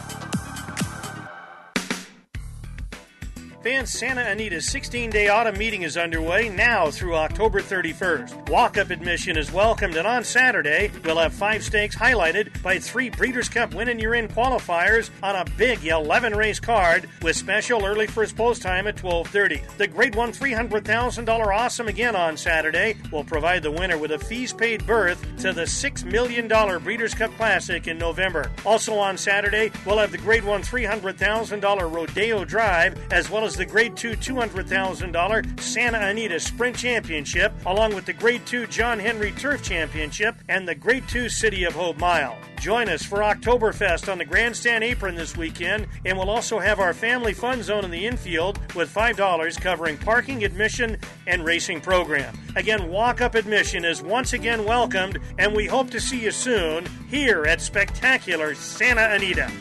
Fans, Santa Anita's sixteen-day autumn meeting is underway now through October thirty-first. Walk-up admission is welcomed, and on Saturday, we'll have five stakes highlighted by three Breeders' Cup win-and-you're-in qualifiers on a big eleven-race card with special early first post time at twelve thirty. The Grade one three hundred thousand dollars Awesome again on Saturday will provide the winner with a fees-paid berth to the six million dollars Breeders' Cup Classic in November. Also on Saturday, we'll have the Grade one three hundred thousand dollars Rodeo Drive, as well as the Grade two two hundred thousand dollars Santa Anita Sprint Championship, along with the Grade two John Henry Turf Championship and the Grade two City of Hope Mile. Join us for Oktoberfest on the Grandstand Apron this weekend, and we'll also have our family fun zone in the infield with five dollars covering parking, admission, and racing program. Again, walk-up admission is once again welcomed, and we hope to see you soon here at Spectacular Santa Anita.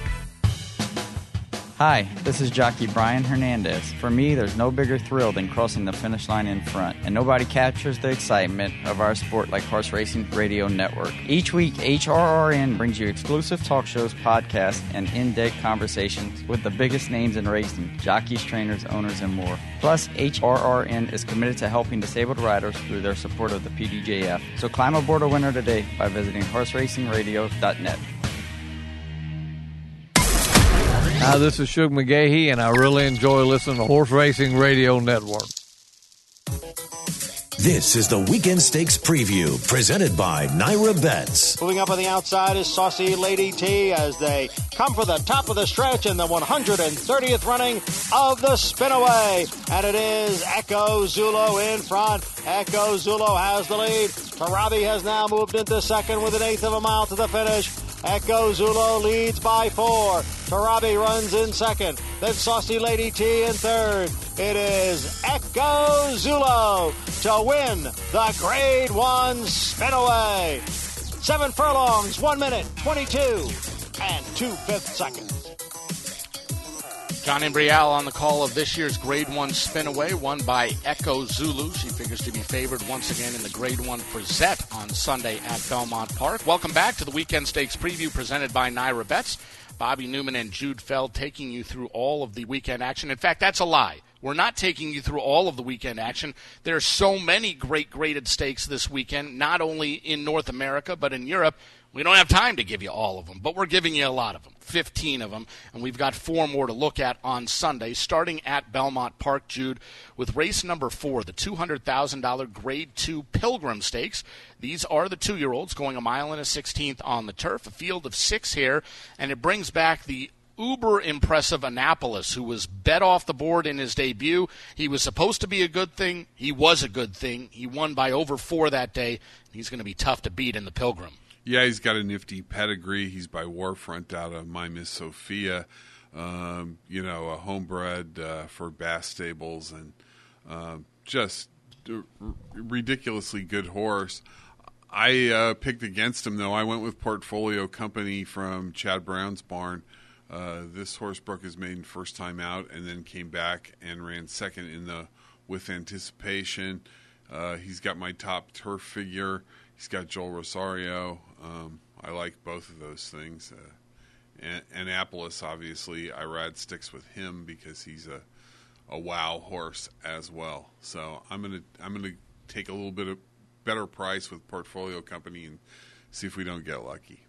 Hi, this is jockey Brian Hernandez. For me, there's no bigger thrill than crossing the finish line in front, and nobody captures the excitement of our sport like Horse Racing Radio Network. Each week, H R R N brings you exclusive talk shows, podcasts, and in-depth conversations with the biggest names in racing, jockeys, trainers, owners, and more. Plus, H R R N is committed to helping disabled riders through their support of the P D J F. So climb aboard a winner today by visiting horse racing radio dot net. Hi, this is Shug McGahee, and I really enjoy listening to Horse Racing Radio Network. This is the Weekend Stakes Preview, presented by Naira Bets. Moving up on the outside is Saucy Lady T as they come for the top of the stretch in the one hundred thirtieth running of the Spinaway. And it is Echo Zulu in front. Echo Zulu has the lead. Tarabi has now moved into second with an eighth of a mile to the finish. Echo Zulu leads by four. Tarabi runs in second. Then Saucy Lady T in third. It is Echo Zulu to win the Grade one Spinaway. Seven furlongs, one minute, twenty-two and two-fifths seconds. John Embrial on the call of this year's Grade one Spinaway, won by Echo Zulu. She figures to be favored once again in the Grade one Frizette on Sunday at Belmont Park. Welcome back to the Weekend Stakes Preview presented by Naira Bets. Bobby Newman and Jude Feld taking you through all of the weekend action. In fact, that's a lie. We're not taking you through all of the weekend action. There are so many great graded stakes this weekend, not only in North America, but in Europe. We don't have time to give you all of them, but we're giving you a lot of them, fifteen of them, and we've got four more to look at on Sunday, starting at Belmont Park, Jude, with race number four, the two hundred thousand dollars Grade two Pilgrim Stakes. These are the two-year-olds going a mile and a sixteenth on the turf, a field of six here, and it brings back the uber impressive Annapolis, who was bet off the board in his debut. He was supposed to be a good thing. He was a good thing. He won by over four that day. He's going to be tough to beat in the Pilgrim. Yeah, he's got a nifty pedigree. He's by Warfront out of My Miss Sophia, um, you know, a homebred uh, for Bass Stables, and uh, just a ridiculously good horse. I uh, picked against him, though. I went with Portfolio Company from Chad Brown's barn. Uh, this horse broke his maiden first time out and then came back and ran second in the With Anticipation. Uh, he's got my top turf figure. He's got Joel Rosario. Um, I like both of those things. Uh, An- Annapolis, obviously, Irad sticks with him because he's a a wow horse as well. So I'm gonna I'm gonna take a little bit of better price with Portfolio Company and see if we don't get lucky.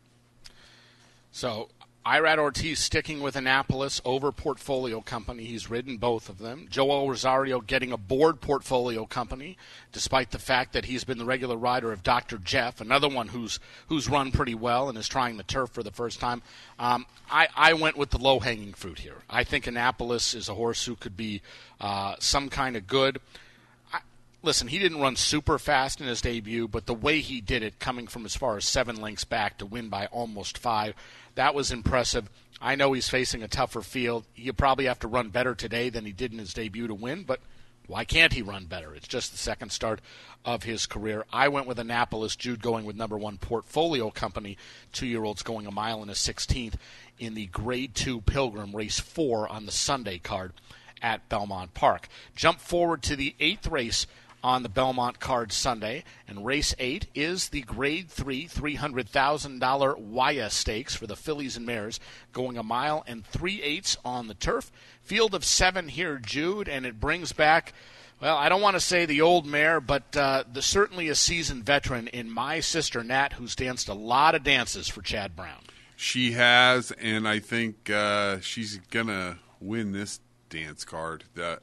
So Irad Ortiz sticking with Annapolis over Portfolio Company. He's ridden both of them. Joel Rosario getting aboard Portfolio Company, despite the fact that he's been the regular rider of Doctor Jeff, another one who's who's run pretty well and is trying the turf for the first time. Um, I, I went with the low-hanging fruit here. I think Annapolis is a horse who could be uh, some kind of good. I, listen, he didn't run super fast in his debut, but the way he did it, coming from as far as seven lengths back to win by almost five, that was impressive. I know he's facing a tougher field. He'll probably have to run better today than he did in his debut to win, but why can't he run better? It's just the second start of his career. I went with Annapolis, Jude going with number one Portfolio Company, two-year-olds going a mile and a sixteenth in the Grade two Pilgrim, race four on the Sunday card at Belmont Park. Jump forward to the eighth race on the Belmont card Sunday, and race eight is the Grade three three hundred thousand dollars Waya Stakes for the fillies and mares, going a mile and three-eighths on the turf. Field of seven here, Jude, and it brings back, well, I don't want to say the old mare, but uh, the, certainly a seasoned veteran in My Sister Nat, who's danced a lot of dances for Chad Brown. She has, and I think uh, she's going to win this dance card. The,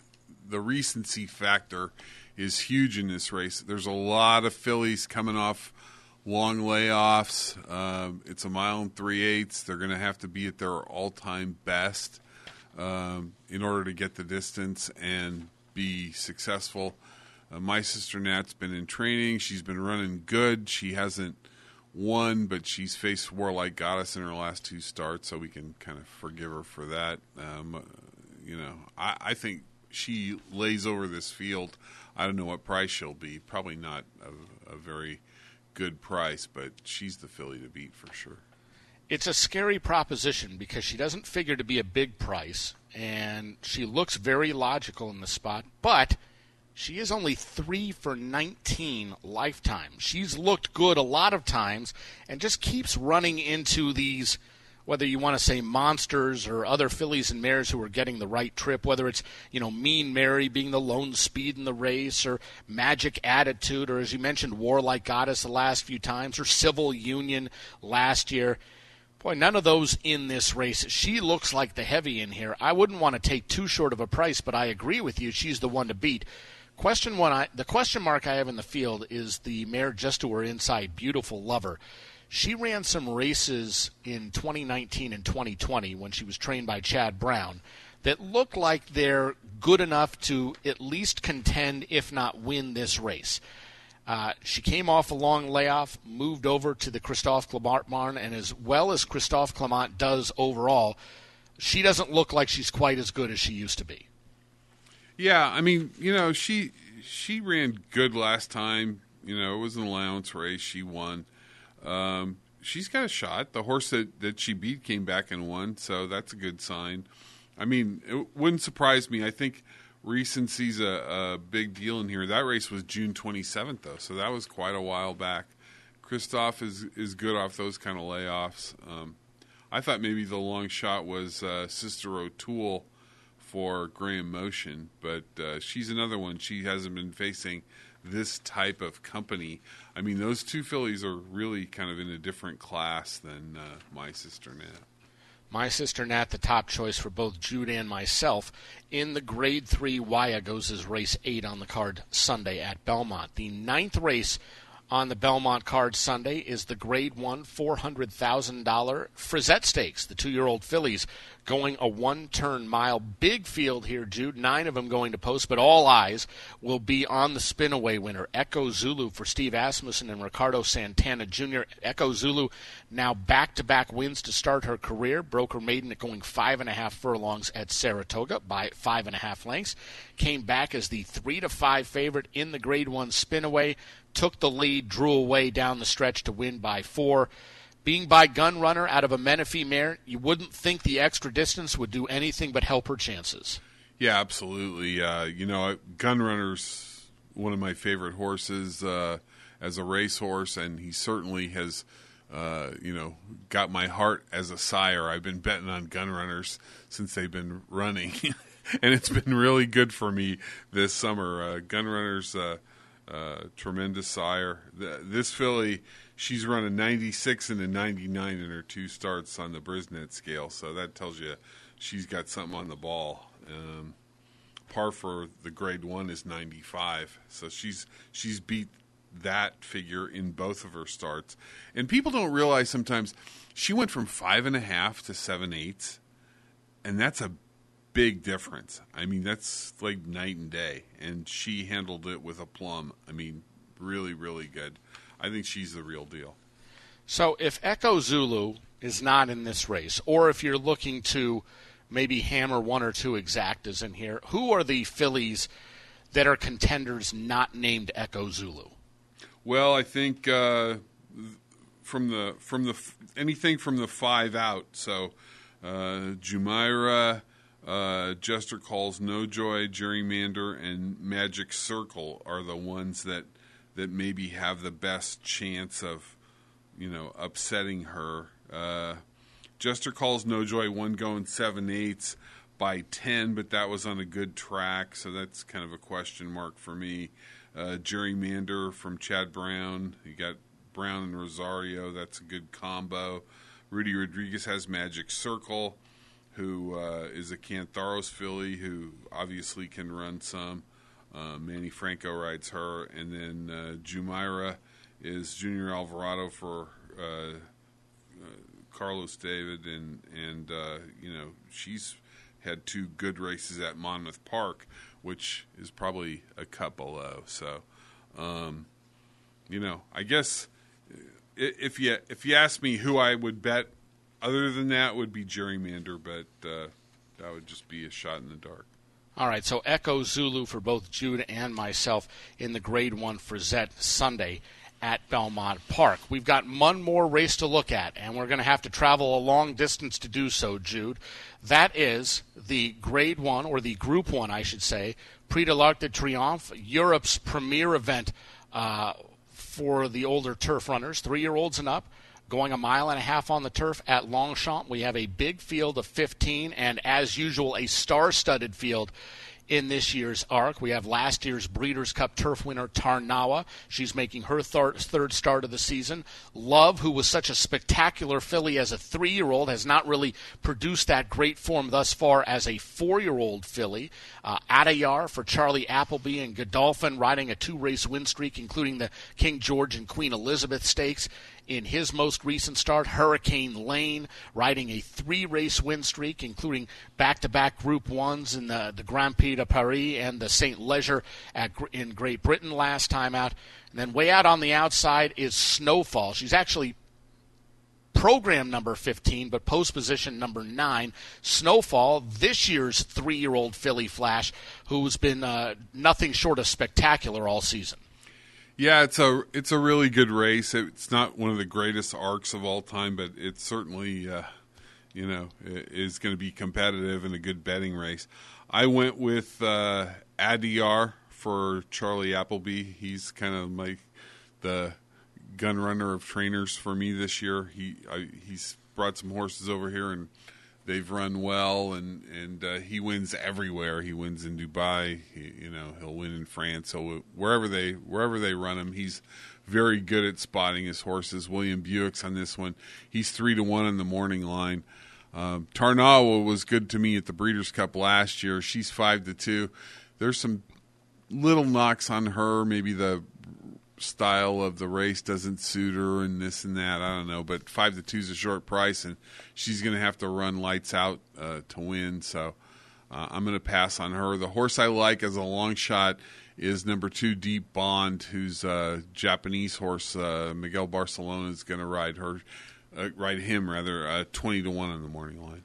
the recency factor is huge in this race. There's a lot of fillies coming off long layoffs. Uh, it's a mile and three-eighths. They're going to have to be at their all-time best um, in order to get the distance and be successful. Uh, My Sister Nat's been in training. She's been running good. She hasn't won, but she's faced Warlike Goddess in her last two starts, so we can kind of forgive her for that. Um, you know, I, I think she lays over this field. I don't know what price she'll be. Probably not a, a very good price, but she's the filly to beat for sure. It's a scary proposition because she doesn't figure to be a big price, and she looks very logical in the spot, but she is only three for nineteen lifetime. She's looked good a lot of times and just keeps running into these, whether you want to say monsters or other fillies and mares who are getting the right trip, whether it's, you know, Mean Mary being the lone speed in the race, or Magic Attitude, or as you mentioned, Warlike Goddess the last few times, or Civil Union last year. Boy, none of those in this race. She looks like the heavy in here. I wouldn't want to take too short of a price, but I agree with you. She's the one to beat. Question one, I, the question mark I have in the field is the mare just to her inside, Beautiful Lover. She ran some races in twenty nineteen and twenty twenty when she was trained by Chad Brown that look like they're good enough to at least contend, if not win, this race. Uh, she came off a long layoff, moved over to the Christophe Clement barn, and as well as Christophe Clement does overall, she doesn't look like she's quite as good as she used to be. Yeah, I mean, you know, she she ran good last time. You know, it was an allowance race. She won. Um, she's got a shot. The horse that, that she beat came back and won, so that's a good sign. I mean, it wouldn't surprise me. I think recency's a, a big deal in here. That race was June twenty-seventh, though, so that was quite a while back. Christophe is, is good off those kind of layoffs. Um, I thought maybe the long shot was uh, Sister O'Toole for Graham Motion, but uh, she's another one. She hasn't been facing this type of company. I mean, those two fillies are really kind of in a different class than uh, My Sister Nat. My Sister Nat, the top choice for both Jude and myself in the Grade three Wayagos race eight on the card Sunday at Belmont. The ninth race on the Belmont card Sunday is the Grade one four hundred thousand dollars Frizette Stakes. The two-year-old fillies going a one-turn mile. Big field here, Jude. Nine of them going to post, but all eyes will be on the spin-away winner, Echo Zulu for Steve Asmussen and Ricardo Santana Junior Echo Zulu now back-to-back wins to start her career. Broke her maiden at going five and a half furlongs at Saratoga by five and a half lengths. Came back as the three to five favorite in the Grade one spin-away. Took the lead, drew away down the stretch to win by four. Being by Gun Runner out of a Menifee mare, you wouldn't think the extra distance would do anything but help her chances. Yeah, absolutely. Uh, you know, Gun Runner's one of my favorite horses uh, as a racehorse, and he certainly has, uh, you know, got my heart as a sire. I've been betting on Gun Runners since they've been running, and it's been really good for me this summer. Uh, Gun Runner's uh, uh, tremendous sire. The, this filly, she's run a ninety-six and a ninety-nine in her two starts on the Brisnet scale, so that tells you she's got something on the ball. Um, par for the Grade one is ninety-five, so she's she's beat that figure in both of her starts. And people don't realize sometimes she went from five and a half to seven eighths, and that's a big difference. I mean, that's like night and day, and she handled it with aplomb. I mean, really, really good. I think she's the real deal. So if Echo Zulu is not in this race, or if you're looking to maybe hammer one or two exactas in here, who are the fillies that are contenders not named Echo Zulu? Well, I think uh, from the from the anything from the five out. So uh, Jumeirah, uh, Jester Calls No Joy, Gerrymander, and Magic Circle are the ones that that maybe have the best chance of, you know, upsetting her. Uh, Jester Calls No Joy won going seven eighths by ten, but that was on a good track, so that's kind of a question mark for me. Uh, Gerrymander from Chad Brown. You got Brown and Rosario. That's a good combo. Rudy Rodriguez has Magic Circle, who uh, is a Cantharos filly who obviously can run some. Uh, Manny Franco rides her, and then uh, Jumeirah is Junior Alvarado for uh, uh, Carlos David, and and uh, you know, she's had two good races at Monmouth Park, which is probably a cut below. So, um, you know, I guess if you if you ask me who I would bet, other than that, would be Gerrymander, but uh, that would just be a shot in the dark. All right, so Echo Zulu for both Jude and myself in the Grade one Frizette Sunday at Belmont Park. We've got one more race to look at, and we're going to have to travel a long distance to do so, Jude. That is the Grade one, or the Group one, I should say, Prix de l'Arc de Triomphe, Europe's premier event uh, for the older turf runners, three-year-olds and up. Going a mile and a half on the turf at Longchamp. We have a big field of fifteen, and as usual, a star-studded field in this year's Arc. We have last year's Breeders' Cup Turf winner Tarnawa. She's making her third, third start of the season. Love, who was such a spectacular filly as a three-year-old, has not really produced that great form thus far as a four-year-old filly. Uh, Adayar for Charlie Appleby, and Godolphin riding a two-race win streak, including the King George and Queen Elizabeth Stakes. In his most recent start, Hurricane Lane riding a three-race win streak, including back-to-back Group ones in the, the Grand Prix de Paris and the Saint Leger at, in Great Britain last time out. And then way out on the outside is Snowfall. She's actually program number fifteen, but post position number nine. Snowfall, this year's three-year-old filly flash, who's been uh, nothing short of spectacular all season. Yeah, it's a it's a really good race. It's not one of the greatest arcs of all time, but it certainly, uh, you know, is going to be competitive and a good betting race. I went with uh, Adayar for Charlie Appleby. He's kind of like the gun runner of trainers for me this year. He I, he's brought some horses over here, and they've run well, and and uh, he wins everywhere. He wins in Dubai. He, you know, he'll win in France. So wherever they wherever they run him, he's very good at spotting his horses. William Buick's on this one. He's three to one on the morning line. Um, Tarnawa was good to me at the Breeders' Cup last year. She's five to two. There's some little knocks on her. Maybe the style of the race doesn't suit her, and this and that. I don't know. But five to two is a short price, and she's going to have to run lights out uh, to win. So uh, I'm going to pass on her. The horse I like as a long shot is number two, Deep Bond, who's a Japanese horse. Uh, Miguel Barcelona is going to ride her, uh, ride him rather, uh, twenty to one on the morning line.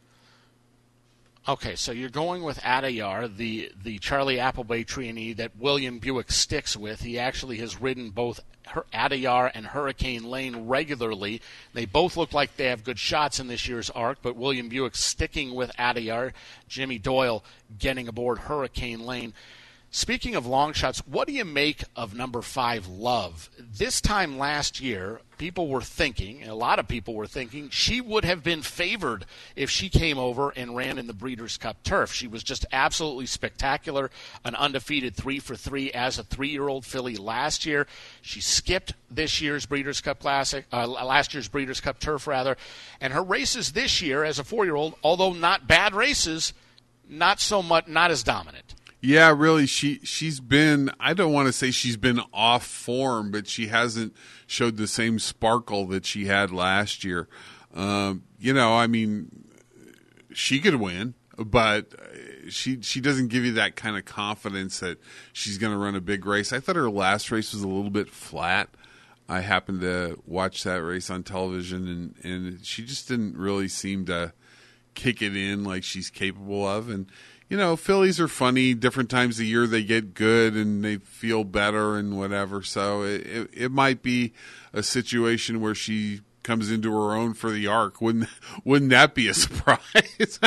Okay, so you're going with Adayar, the the Charlie Appleby trainee that William Buick sticks with. He actually has ridden both Adayar and Hurricane Lane regularly. They both look like they have good shots in this year's Arc, but William Buick sticking with Adayar, Jimmy Doyle getting aboard Hurricane Lane. Speaking of long shots, what do you make of number five, Love? This time last year, people were thinking, and a lot of people were thinking, she would have been favored if she came over and ran in the Breeders' Cup Turf. She was just absolutely spectacular, an undefeated three for three as a three-year-old filly last year. She skipped this year's Breeders' Cup Classic, uh, last year's Breeders' Cup Turf, rather, and her races this year as a four-year-old, although not bad races, not so much, not as dominant. Yeah, really, she, she's been, I don't want to say she's been off form, but she hasn't showed the same sparkle that she had last year. Um, you know, I mean, she could win, but she she doesn't give you that kind of confidence that she's going to run a big race. I thought her last race was a little bit flat. I happened to watch that race on television, and, and she just didn't really seem to kick it in like she's capable of. And you know, fillies are funny. Different times of year they get good and they feel better and whatever. So it, it, it might be a situation where she comes into her own for the Arc. Wouldn't wouldn't that be a surprise?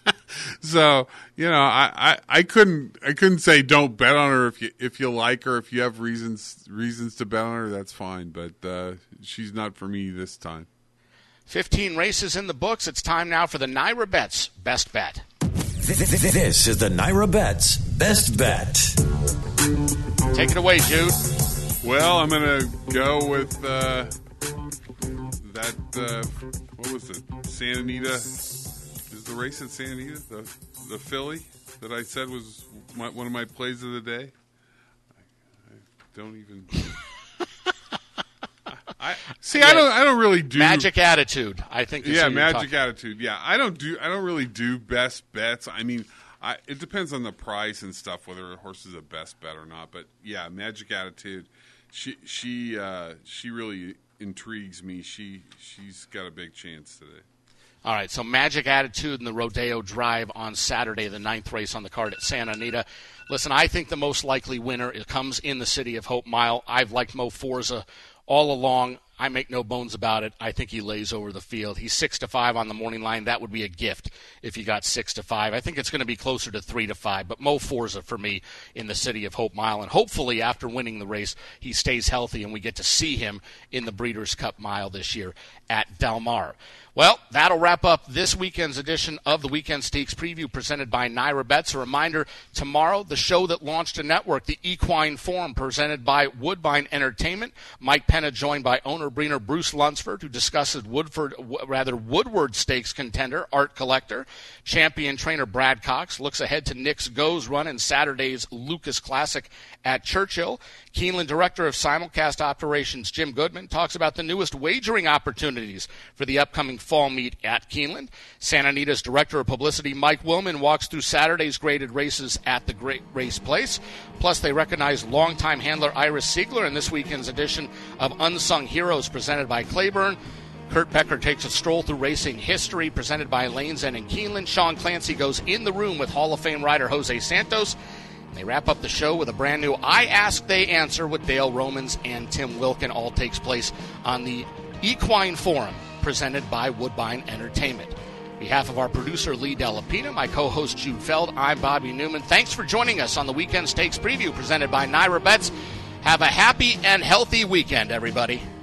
So you know, I, I, I couldn't I couldn't say don't bet on her if you if you like her. If you have reasons reasons to bet on her, that's fine. But uh, she's not for me this time. Fifteen races in the books. It's time now for the Naira Bets Best Bet. This is the Naira Bets Best Bet. Take it away, Jude. Well, I'm going to go with uh, that, uh, what was it, Santa Anita. Is the race at Santa Anita, the, the filly that I said was my, one of my plays of the day? I, I don't even... I, see, yeah. I don't. I don't really do Magic Attitude. I think. Is yeah, Magic Attitude. Yeah, I don't do. I don't really do best bets. I mean, I, it depends on the price and stuff whether a horse is a best bet or not. But yeah, Magic Attitude. She she uh, she really intrigues me. She she's got a big chance today. All right, so Magic Attitude in the Rodeo Drive on Saturday, the ninth race on the card at Santa Anita. Listen, I think the most likely winner it comes in the City of Hope Mile. I've liked Mo Forza all along. I make no bones about it. I think he lays over the field. He's six to five on the morning line. That would be a gift if he got six to five. I think it's going to be closer to three to five. But Mo Forza for me in the City of Hope Mile, and hopefully after winning the race, he stays healthy and we get to see him in the Breeders' Cup Mile this year at Del Mar. Well, that'll wrap up this weekend's edition of the Weekend Stakes Preview presented by Naira Bets. A reminder, tomorrow, the show that launched a network, the Equine Forum, presented by Woodbine Entertainment. Mike Penna joined by owner-breeder Bruce Lunsford, who discusses Woodford, rather Woodward Stakes contender Art Collector. Champion trainer Brad Cox looks ahead to Nick's Go's run in Saturday's Lucas Classic at Churchill. Keeneland Director of Simulcast Operations Jim Goodman talks about the newest wagering opportunities for the upcoming fall meet at Keeneland. Santa Anita's Director of Publicity Mike Willman walks through Saturday's graded races at the Great Race Place. Plus, they recognize longtime handler Iris Siegler in this weekend's edition of Unsung Heroes presented by Claiborne. Kurt Becker takes a stroll through racing history presented by Lanes End and Keeneland. Sean Clancy goes in the room with Hall of Fame rider Jose Santos. They wrap up the show with a brand new I Ask, They Answer with Dale Romans and Tim Wilkin. All takes place on the Equine Forum presented by Woodbine Entertainment. On behalf of our producer Lee Delapina, my co-host Jude Feld, I'm Bobby Newman. Thanks for joining us on the Weekend Stakes Preview presented by Naira Bets. Have a happy and healthy weekend, everybody.